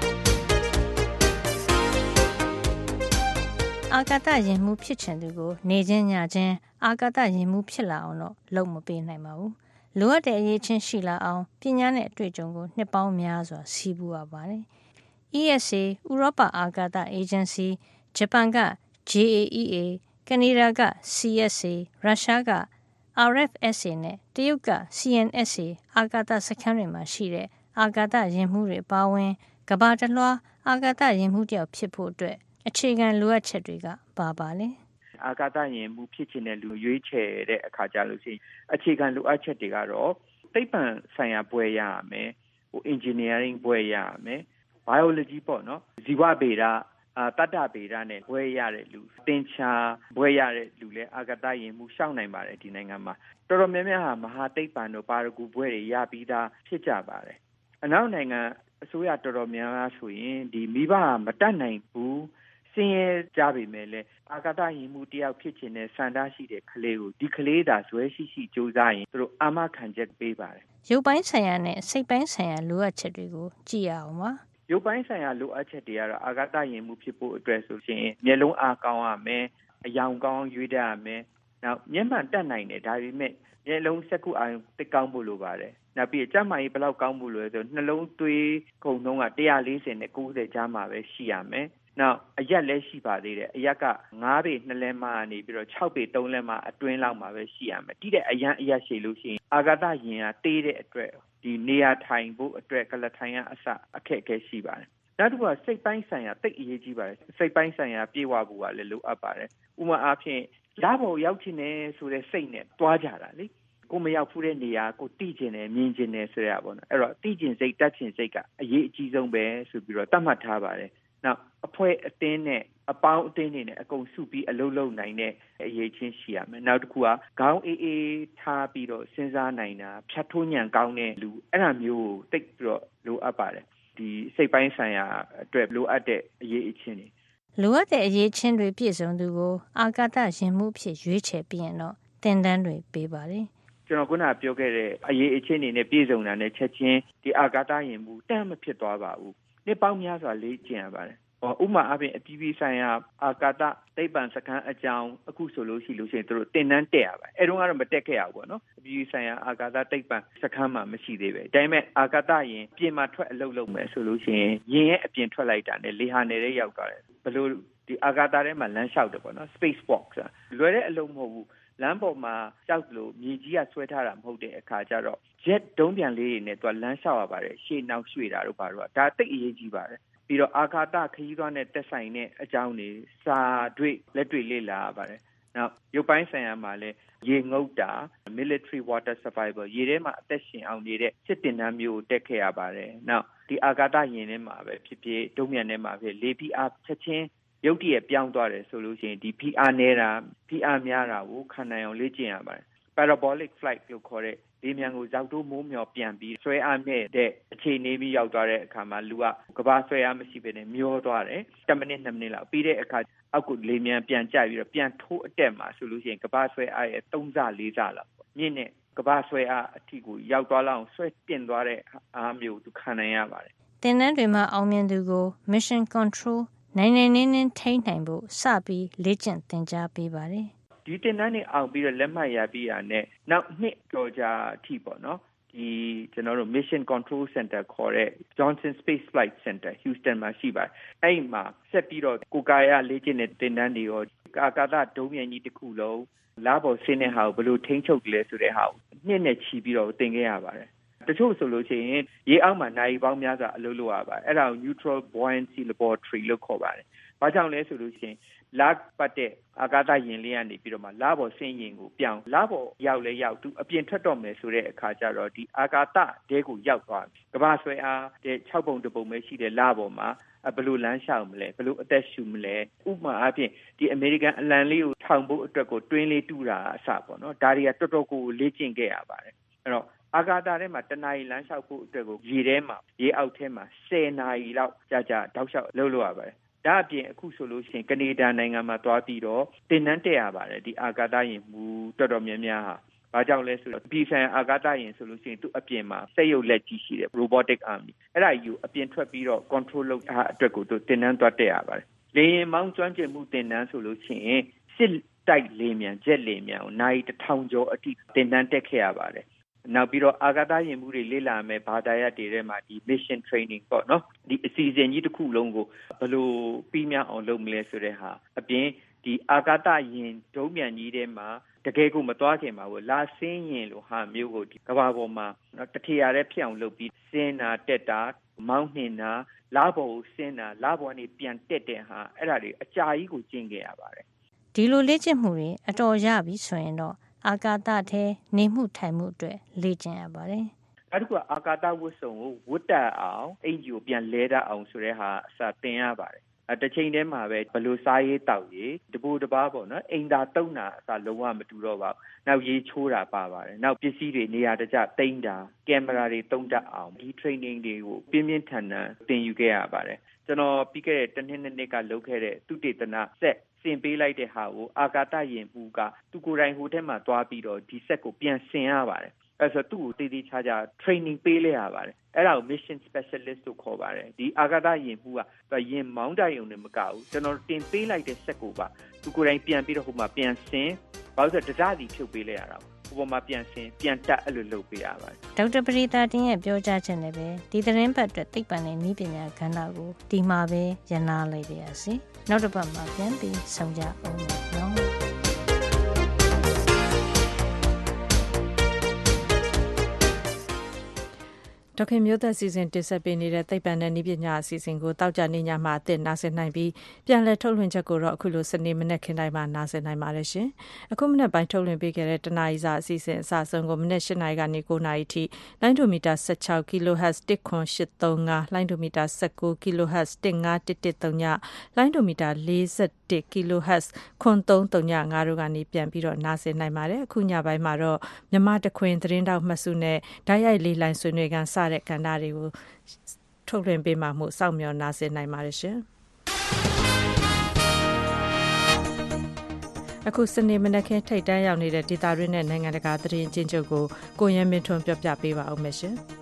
အာကာသရင်မှုဖြစ်ချင်သူကိုနေချင်းညချင်းအာကာသရင်မှုဖြစ်လာအောင်တော့လုပ်မပေးနိုင်ပါဘူးလိုအပ်တဲ့အရေးချင်းရှိလာအောင်ပညာနဲ့အတွေ့အကြုံကိုနှစ်ပေါင်းများစွာစီးပူရပါတယ် E S A ဥရောပအာကာသအေဂျင်စီဂျပန်က J A E A ကနေဒါက C S A ရုရှားက R F S A နဲ့တရုတ်က C N S A အာကာသစခန်းတွေမှာရှိတဲ့အာကာသရင်မှုတွေပါဝင်ကမ္ဘာတလွှားအာကာသရင်မှုတယောက်ဖြစ်ဖို့အတွက်အခြေခံလိုအပ်ချက်တွေကပါပါလေအာကာသရင်မှုဖြစ်ချင်တဲ့လူရွေးချယ်တဲ့အခါကြလို့ရှိရင်အခြေခံလိုအပ်ချက်တွေကတော့သိပ္ပံဆိုင်ရာဘွဲ့ရရမယ်ဟို engineering ဘွဲ့ရရမယ် biology ပေါ့နော်ဇီဝဗေဒအာတတ္တဗေဒနဲ့ဘွဲ့ရတဲ့လူသင်္ချာဘွဲ့ရတဲ့လူလည်းအာကာသရင်မှုရှောက်နိုင်ပါတယ်ဒီနိုင်ငံမှာတော်တော်များများဟာမဟာသိပ္ပံတို့ပါရဂူဘွဲ့တွေရပြီးသားဖြစ်ကြပါတယ်အနောက်နိုင်ငံအစိုးရတော်တော်များများဆိုရင်ဒီမိဘမတတ်နိုင်ဘူးစင်ရဲကြပြီမဲ့လေအာကာသရင်မှုတယောက်ဖြစ်ချင်တဲ့စံတားရှိတဲ့ကလေးကိုဒီကလေးသာဇွဲရှိရှိစူးစမ်းရင်သူတို့အာမခံချက်ပေးပါတယ်ရုပ်ပိုင်းဆိုင်ရာနဲ့စိတ်ပိုင်းဆိုင်ရာလိုအပ်ချက်တွေကိုကြည့်ရအောင်ပါရုပ်ပိုင်းဆိုင်ရာလိုအပ်ချက်တွေကတော့အာကာသရင်မှုဖြစ်ဖို့အတွက်ဆိုရင်မျက်လုံးအားကောင်းရမယ်အယောင်ကောင်းရွေးတတ်ရမယ်နောက်မျက်မှန်တက်နိုင်တယ်ဒါပေမဲ့မျက်လုံးစက္ကူအာရုံသိကောင်းဖို့လိုပါတယ်နောက်ပြီးကျန်းမာရေးဘယ်လောက်ကောင်းဖို့လဲဆိုနှလုံးသွေးကုန်နှုန်းကone fortyနဲ့ninetyကြားမှာပဲရှိရမယ်နောက်အရက်လည်းရှိပါသေးတယ်အရက်ကfiveပေtwoလက်မကနေပြီးတော့sixပေthreeလက်မအတွင်းလောက်မှာပဲရှိရမယ်တိတဲ့အရန်အရက်ရှိလို့ရှိရင်အာကာသရင်ကတေးတဲ့အတွက်ဒီနေရာထိုင်ဖို့အတွက်ကလထိုင်ရအစအခက်အခဲရှိပါတယ်နောက်တစ်ခုကစိတ်ပိုင်းဆိုင်ရာတိတ်အရေးကြီးပါတယ်စိတ်ပိုင်းဆိုင်ရာပြေဝဖို့ကလည်းလိုအပ်ပါတယ်ဥပမာအားဖြင့်ရဖို့ရောက်ချင်တယ်ဆိုတဲ့စိတ်နဲ့တွားကြတာလေကိုမရောက်ဖူးတဲ့နေရာကိုတိကျင်တယ်မြင်ကျင်တယ်ဆိုရပါတော့အဲ့တော့တိကျင်စိတ်တတ်ချင်စိတ်ကအရေးအကြီးဆုံးပဲဆိုပြီးတော့သတ်မှတ်ထားပါတယ်နောက်အဖွဲအတင်းနဲ့အပေါင်းအတင်းတွေနဲ့အကုန်စုပြီးအလုံးလုံးနိုင်တဲ့အရေးချင်းရှိရမယ်နောက်တစ်ခုကခေါင်းအေးအေးထားပြီးတော့စဉ်းစားနိုင်တာဖြတ်ထိုးညံကောင်းတဲ့လူအဲ့ဒါမျိုးကိုတိတ်ပြီးတော့လိုအပ်ပါတယ်ဒီစိတ်ပိုင်းဆိုင်ရာအတွက်လိုအပ်တဲ့အရေးအချင်းတွေလိုအပ်တဲ့အရေးချင်းတွေပြည့်စုံသူကိုအာကာသရင်မှုဖြစ်ရွေးချယ်ပြီးရင်တော့သင်တန်းတွေပေးပါတယ်ကျွန်တော်ခုနပြောခဲ့တဲ့အရေးအချင်းတွေနဲ့ပြည့်စုံတာနဲ့ချက်ချင်းဒီအာကာသရင်မှုတန်းမဖြစ်သွားပါဘူးနှစ်ပေါင်းများစွာလေ့ကျင့်ရပါတယ်ဥပမာအပြင်အပြည်ပြည်ဆိုင်ရာအာကာသသိပ္ပံစခန်းအကြောင်းအခုဆိုလို့ရှိလို့ရှိရင်တို့တင်တန်းတက်ရပါတယ်အဲတုန်းကတော့မတက်ခဲ့ရဘူးပေါ့နော်အပြည်ပြည်ဆိုင်ရာအာကာသသိပ္ပံစခန်းမှာမရှိသေးပဲဒါပေမဲ့အာကာသရင်ပြင်မှာထွက်အလုပ်လုပ်မယ်ဆိုလို့ရှိရင်ရင်ရဲ့အပြင်ထွက်လိုက်တာနဲ့လေဟာနယ်ရဲ့ရောက်သွားတယ်ဘလို့ဒီအာကာသထဲမှာလမ်းလျှောက်တယ်ပေါ့နော် space walk ဆိုတာလွယ်တဲ့အလုပ်မဟုတ်ဘူးလမ်းပေါ်မှာကြောက်လို့မြေကြီးကဆွဲထားတာမဟုတ်တဲ့အခါကျတော့ jet ဒုံးပြန်လေးတွေနဲ့သူကလမ်းလျှောက်ရပါတယ်ရှေ့နောက်ရွှေ့တာတို့ပါတော့ဒါတိတ်အရေးကြီးပါတယ်ပြီးတော့အာကာသခရီးသွားနဲ့တက်ဆိုင်တဲ့အကြောင်းတွေစာတွေ့လက်တွေ့လေ့လာရပါတယ်နောက်ရုပ်ပိုင်းဆိုင်ရာမှာလည်းရေငုပ်တာ military water survival ရေထဲမှာအသက်ရှင်အောင်နေတဲ့စစ်တင်တန်းမျိုးကိုတက်ခဲ့ရပါတယ်နောက်ဒီအာကာသယာဉ်ထဲမှာပဲဖြစ်ဖြစ်ဒုံးမြန်ထဲမှာဖြစ်လေဖိအားချက်ချင်းရုပ်တရက်ပြောင်းသွားတယ်ဆိုလို့ရှိရင်ဒီဖိအားနေတာဖိအားများတာကိုခံနိုင်အောင်လေ့ကျင့်ရပါတယ် parabolic flight လို့ခေါ်တဲ့လေမြန်ကိုဇောက်တိုးမိုးမျှော်ပြန်ပြီးဆွဲအားနဲ့တဲ့အခြေအနေပြီးရောက်သွားတဲ့အခါမှာလူကကဘာဆွဲအားမရှိဘဲနဲ့မျောသွားတယ်tenမိနစ်twoမိနစ်လောက်ပြီးတဲ့အခါအောက်ကိုလေမြန်ပြန်ကျပြီးတော့ပြန်ထိုးအတက်မှာဆိုလို့ရှိရင်ကဘာဆွဲအားရဲ့threeဆfourဆလောက်မြင့်နဲ့ကဘာဆွဲအားအထိကိုရောက်သွားလောက်ဆွဲတင်သွားတဲ့အားမျိုးသူခံနိုင်ရပါတယ်သင်တန်းတွေမှာအောင်မြင်သူကို mission control နိုင်နိုင်နင်းနင်းထိန်းနိုင်ဖို့စပြီးလေ့ကျင့်သင်ကြားပေးပါတယ်ဒီတင်တန်းနဲ့အောင်ပြီးတော့လက်မှတ်ရပြီးရတဲ့နောက်နှစ်တော်ကြာအထိပေါ့နော်ဒီကျွန်တော်တို့ Mission Control Center ခေါ်တဲ့ Johnson Space Flight Center Houston မှာရှိပါတယ်အဲ့မှာဆက်ပြီးတော့ကိုကာယလေ့ကျင့်တဲ့တင်တန်းတွေရောအာကာသဒုံးမြန်ကြီးတစ်ခုလုံးလာပေါ်ဆင်းတဲ့ဟာကိုဘယ်လိုထိန်းချုပ်လဲဆိုတဲ့ဟာကိုနှစ်နဲ့ချီပြီးတော့သင်ခဲ့ရပါတယ်တချို့ဆိုလို့ရှိရင်ရေအောက်မှာနိုင်ပေါင်းများစွာအလုပ်လုပ်ရပါတယ်အဲ့ဒါကို Neutral Buoyancy Laboratory လို့ခေါ်ပါတယ်ဘာကြောင့်လဲဆိုလို့ရှိရင်လာပတ်တဲ့အာကာသယာဉ်လေးကနေပြီးတော့မှလာပေါ်ဆင်းရင်ကိုပြောင်းလာပေါ်ရောက်လဲရောက်သူအပြင်ထွက်တော့မယ်ဆိုတဲ့အခါကျတော့ဒီအာကာသတဲကိုရောက်သွားကမ္ဘာဆွဲအားတဲ့sixပုံတစ်ပုံပဲရှိတဲ့လာပေါ်မှာဘယ်လိုလမ်းလျှောက်မလဲဘယ်လိုအသက်ရှူမလဲဥပမာအားဖြင့်ဒီအမေရိကန်အလံလေးကိုထောင်ဖို့အတွက်ကိုတွင်းလေးတူးတာအစပေါ့နော်ဒါတွေကတော်တော်ကိုလေ့ကျင့်ခဲ့ရပါတယ်အဲ့တော့အာကာသထဲမှာတနားရီလမ်းလျှောက်ဖို့အတွက်ကိုရေထဲမှာရေအောက်ထဲမှာဆယ်နာရီလောက်ကြာကြာတောက်လျှောက်လှုပ်လို့ရပါတယ်ဒါအပြင်အခုဆိုလို့ရှိရင်ကနေဒါနိုင်ငံမှာသွားပြီးတော့တင်နန်းတက်ရပါတယ်ဒီအာကာသယာဉ်မှူးတော်တော်များများဟာဘာကြောင့်လဲဆိုတော့ပြည်ဆိုင်အာကာသယာဉ်ဆိုလို့ရှိရင်သူ့အပြင်မှာစက်ရုပ်လက်ကြီးရှိတယ် robotic arm အဲ့ဒါကြီးကိုအပြင်ထွက်ပြီးတော့ control လုပ်တာအတွက်ကိုသူတင်နန်းသွားတက်ရပါတယ်လေယာဉ်မောင်းကျွမ်းကျင်မှုတင်နန်းဆိုလို့ရှိရင်စစ်တိုက်လေမြန်ဂျက်လေမြန်ကိုနိုင်တစ်ထောင်ကျော်အထိတင်နန်းတက်ခဲ့ရပါတယ်နောက်ပြီးတော့အာကာသယာဉ်မှုတွေလေ့လာမယ်ဘာသာရပ်တွေထဲမှာဒီ mission training ပေါ့နော်ဒီအစီအစဉ်ကြီးတစ်ခုလုံးကိုဘယ်လိုပြီးမြောက်အောင်လုပ်မလဲဆိုတဲ့ဟာအပြင်ဒီအာကာသယာဉ်ဒုံးမြန်ကြီးထဲမှာတကယ်ကိုမသွားခင်မှာဘူးလာဆင်းရင်လို့ဟာမျိုးကိုဒီကဘာပေါ်မှာတထီရတဲ့ဖြစ်အောင်လုပ်ပြီးဆင်းတာတက်တာမောင်းနှင်တာလာပေါ်ကိုဆင်းတာလာပေါ်နေပြန်တက်တဲ့ဟာအဲ့ဒါတွေအကြာကြီးကိုကျင့်ခဲ့ရပါတယ်ဒီလိုလေ့ကျင့်မှုတွေအတော်ရပြီဆိုရင်တော့အာကာသထဲနေမှုထိုင်မှုအတွက်လေ့ကျင့်ရပါတယ်။နောက်တစ်ခုကအာကာသဝတ်စုံကိုဝတ်တက်အောင်အင်ဂျီကိုပြန်လဲတတ်အောင်ဆိုတဲ့ဟာအစသင်ရပါတယ်။အဲတစ်ချိန်တည်းမှာပဲဘလို့စားရေးတောက်ရေးတပူတပားပေါ့နော်အိမ်သာတုံးတာအစလုံးဝမတူတော့ပါဘူး။နောက်ရေးချိုးတာပါပါတယ်။နောက်ပစ္စည်းတွေနေရာတကျတိမ့်တာကင်မရာတွေတုံးတတ်အောင်ဒီ training တွေကိုပြင်းပြင်းထန်ထန်သင်ယူခဲ့ရပါတယ်။ကျွန်တော်ပြီးခဲ့တဲ့တစ်နှစ်နှစ်ကလုပ်ခဲ့တဲ့သုတေသနဆက်ဆင်ပေးလိုက်တဲ့ဟာကိုအာကာသယာဉ်မှူးကသူကိုယ်တိုင်ဟိုထဲမှာသွားပြီးတော့ဒီဆက်ကိုပြန်ဆင်ရပါတယ်အဲဆိုသူ့ကိုတည်တည်ချာချာ training ပေးလိုက်ရပါတယ်အဲ့ဒါကို mission specialist လို့ခေါ်ပါတယ်ဒီအာကာသယာဉ်မှူးကသူယာဉ်မောင်းတရုံနဲ့မကဘူးကျွန်တော်တင်ပေးလိုက်တဲ့ဆက်ကိုပါသူကိုယ်တိုင်ပြန်ပြီးတော့ဟိုမှာပြန်ဆင်ဘာလို့ဆိုတော့တရားစီဖြုတ်ပေးလိုက်ရတာဟိုပေါ်မှာပြန်ဆင်ပြန်တက်အဲ့လိုလုပ်ပေးရပါတယ်ဒေါက်တာပရိသတ်တင်ရဲ့ပြောကြားချက်နဲ့ပဲဒီသတင်းပတ်အတွက်သိပ္ပံနဲ့နည်းပညာကဏ္ဍကိုဒီမှာပဲရနာလိုက်ပါရစေနောက်တစ်ပတ်မှာပြန်ပြီးဆုံကြအောင်နော်ဒေါက်ခင်မျိုးသက်စီစဉ်တင်ဆက်ပေးနေတဲ့သိပ္ပံနဲ့နည်းပညာအစီအစဉ်ကိုတောက်ကြနေညမှာအသစ်နားဆင်နိုင်ပြီးပြန်လည်ထုတ်လွှင့်ချက်ကိုတော့အခုလိုစနေမနေ့ခင်းတိုင်းမှာနားဆင်နိုင်ပါတယ်ရှင်။အခုမနေ့ပိုင်းထုတ်လွှင့်ပေးခဲ့တဲ့တနာရီစာအစီအစဉ်အစဆုံးကိုမနေ့၈နာရီကနေ၉နာရီထိလိုင်းဒိုမီတာ၁၆ kilohertz တစ်ခွန်၈၃၅လိုင်းဒိုမီတာ၁၉ kilohertz တစ်၅တစ်တစ်၃ညလိုင်းဒိုမီတာ၄၁ kilohertz ခွန်၃၃ည၅တို့ကနေပြန်ပြီးတော့နားဆင်နိုင်ပါတယ်။အခုညပိုင်းမှာတော့မြန်မာတခွင်သတင်းတောက်မှတ်စုနဲ့ဓာတ်ရိုက်လေးလိုင်းဆွေးနွေးကန်စတဲ့ကဏ္ဍတွေကိုထုတ်လွှင့်ပေးမှာမို့စောင့်မျှော်နားဆင်နိုင်ပါတယ်ရှင်။အခုစနေမနက်ခင်းထိတ်တန်းရောက်နေတဲ့ဒေတာရင်းနဲ့နိုင်ငံတကာသတင်းချင်းချုပ်ကိုကိုရဲမင်းထွန်းပြောပြပေးပါအောင်မယ်ရှင်။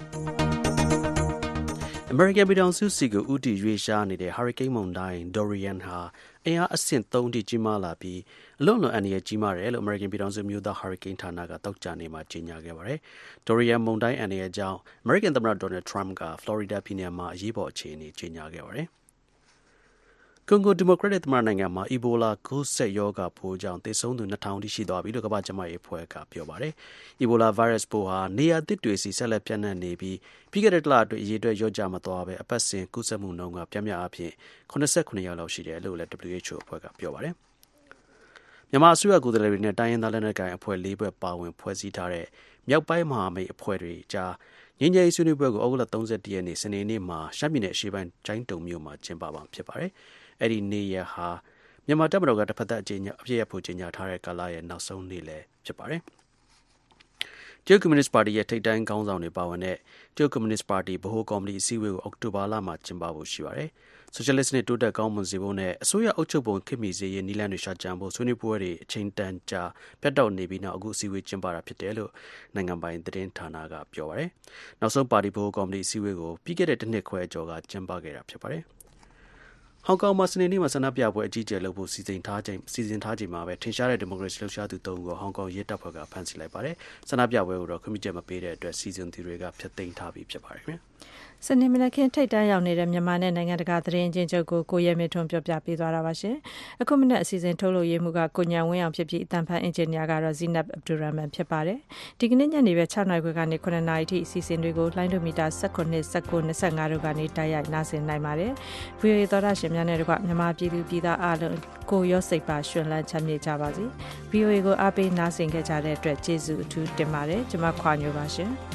American ပြည်ထောင်စုစီကိုဥတီရွေးရှားနေတဲ့ Hurricane မုန်တိုင်း Dorian ဟာအင်အားအဆင့်သုံးထိကြီးမားလာပြီးအလွန်လွန်အန္တရာယ်ကြီးမားတယ်လို့ American ပြည်ထောင်စုမြို့သား Hurricane ဌာနကတောက်ကြနေမှာကြေညာခဲ့ပါတယ်။ Dorian မုန်တိုင်းအန္တရာယ်ကြောင့် American သမ္မတ Donald Trump က Florida ပြည်နယ်မှာအရေးပေါ်အခြေအနေကြေညာခဲ့ပါတယ်။ ကွန်ဂိုဒီမိုကရက်တစ်သမ္မတနိုင်ငံမှာအီဘိုလာကူးစက်ရောဂါပိုးကြောင့်သေဆုံးသူနှစ်ထောင်ထိရှိသွားပြီလို့ကမ္ဘာ့ကျန်းမာရေးအဖွဲ့ကပြောပါတယ်။အီဘိုလာဗိုင်းရပ်စ်ပိုးဟာနေရာသစ်တွေစီဆက်လက်ပြန့်နှံ့နေပြီးပြီးခဲ့တဲ့လအတွင်းအရေးအတွက်လျော့ကျမသွားဘဲအပတ်စဉ်ကူးစက်မှုနှုန်းကပြင်းပြအားဖြင့်၇၉ယောက်လောက်ရှိတယ်လို့လည်း W H O အဖွဲ့ကပြောပါတယ်။မြန်မာအစိုးရကိုယ်စားလှယ်တွေနဲ့တိုင်းရင်းသားလက်နက်ကိုင်အဖွဲ့လေးဘက်ပါဝင်ဖွဲ့စည်းထားတဲ့မြောက်ပိုင်းမဟာမိတ်အဖွဲ့တွေကြားငြိမ်းချမ်းရေးဆွေးနွေးပွဲကိုဩဂုတ်လ၃၁ရက်နေ့စနေနေ့မှာရှမ်းပြည်နယ်အရှေ့ပိုင်းကျိုင်းတုံမြို့မှာကျင်းပမှာဖြစ်ပါတယ်။အဲ့ဒီနေ့ရက်ဟာမြန်မာတပ်မတော်ကတစ်ဖက်သက်အကျဉ်းအပြည့်အဖို့ကြီးညာထားတဲ့ကာလရဲ့နောက်ဆုံးနေ့လည်းဖြစ်ပါတယ်။တရုတ်ကွန်မြူနစ်ပါတီရဲ့ထိပ်တန်းခေါင်းဆောင်တွေပါဝင်တဲ့တရုတ်ကွန်မြူနစ်ပါတီဗဟိုကော်မတီအစည်းအဝေးကိုအောက်တိုဘာလမှာကျင်းပဖို့ရှိပါတယ်။ဆိုရှယ်လစ်နဲ့တိုးတက်ကောင်းမွန်စေဖို့နဲ့အစိုးရအုပ်ချုပ်ပုံခေတ်မီစေရေးနည်းလမ်းတွေရှာကြံဖို့ဆွေးနွေးပွဲတွေအချိန်တန်ကြာပြတ်တောက်နေပြီးနောက်အခုအစည်းအဝေးကျင်းပတာဖြစ်တယ်လို့နိုင်ငံပိုင်သတင်းဌာနကပြောပါတယ်။နောက်ဆုံးပါတီဗဟိုကော်မတီအစည်းအဝေးကိုပြီးခဲ့တဲ့တစ်နှစ်ခွဲကျော်ကကျင်းပခဲ့တာဖြစ်ပါတယ်။ဟောင်ကောင်မှာစနေနေ့မှာဆန္ဒပြပွဲအကြီးအကျယ်လုပ်ဖို့စီစဉ်ထားချိန်စီစဉ်ထားချိန်မှာပဲထင်ရှားတဲ့ဒီမိုကရေစီလှုပ်ရှားသူသုံးဦးကိုဟောင်ကောင်ရဲတပ်ဖွဲ့ကဖမ်းဆီးလိုက်ပါတယ်။ဆန္ဒပြပွဲကိုတော့ခွင့်ပြုချက်မပေးတဲ့အတွက်စီစဉ်သူတွေကဖျက်သိမ်းထားပြီးဖြစ်ပါတယ်ခင်ဗျာ။စနေမနက်ခင်းထိတ်တန်းရောက်နေတဲ့မြန်မာနဲ့နိုင်ငံတကာသတင်းချင်းချုပ်ကိုကိုရဲမင်းထွန်းပြောပြပေးသွားတာပါရှင်။အခုမနက်အစီအစဉ်ထုတ်လို့ရမှုကကိုညံဝင်းအောင်ဖြစ်ပြီးအတန်ဖန်အင်ဂျင်နီယာကတော့ Zinab Abdulrahman ဖြစ်ပါတယ်။ဒီကနေ့ညနေပဲ၆နာရီခွဲကနေ၇နာရီထိအစီအစဉ်တွေကိုလိုင်းဒိုမီတာ၁၇ ၁၉ ၂၅တို့ကနေတိုက်ရိုက်နားဆင်နိုင်ပါတယ်။ ဗွီအိုအေသောတာရှင်များနဲ့တကွမြန်မာပြည်သူပြည်သားအားလုံးကိုရောစိတ်ပါရှင်လန်းချမ်းမြေ့ကြပါစေ။ ဗွီအိုအေကိုအားပေးနားဆင်ခဲ့ကြတဲ့အတွက်ကျေးဇူးအထူးတင်ပါတယ်။ကျွန်မခွာညိုပါရှင်။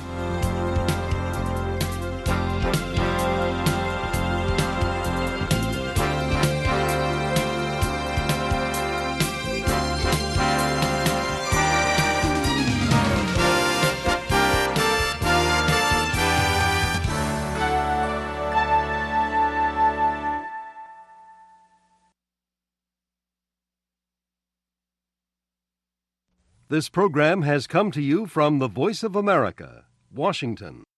This program has come to you from the Voice of America, Washington.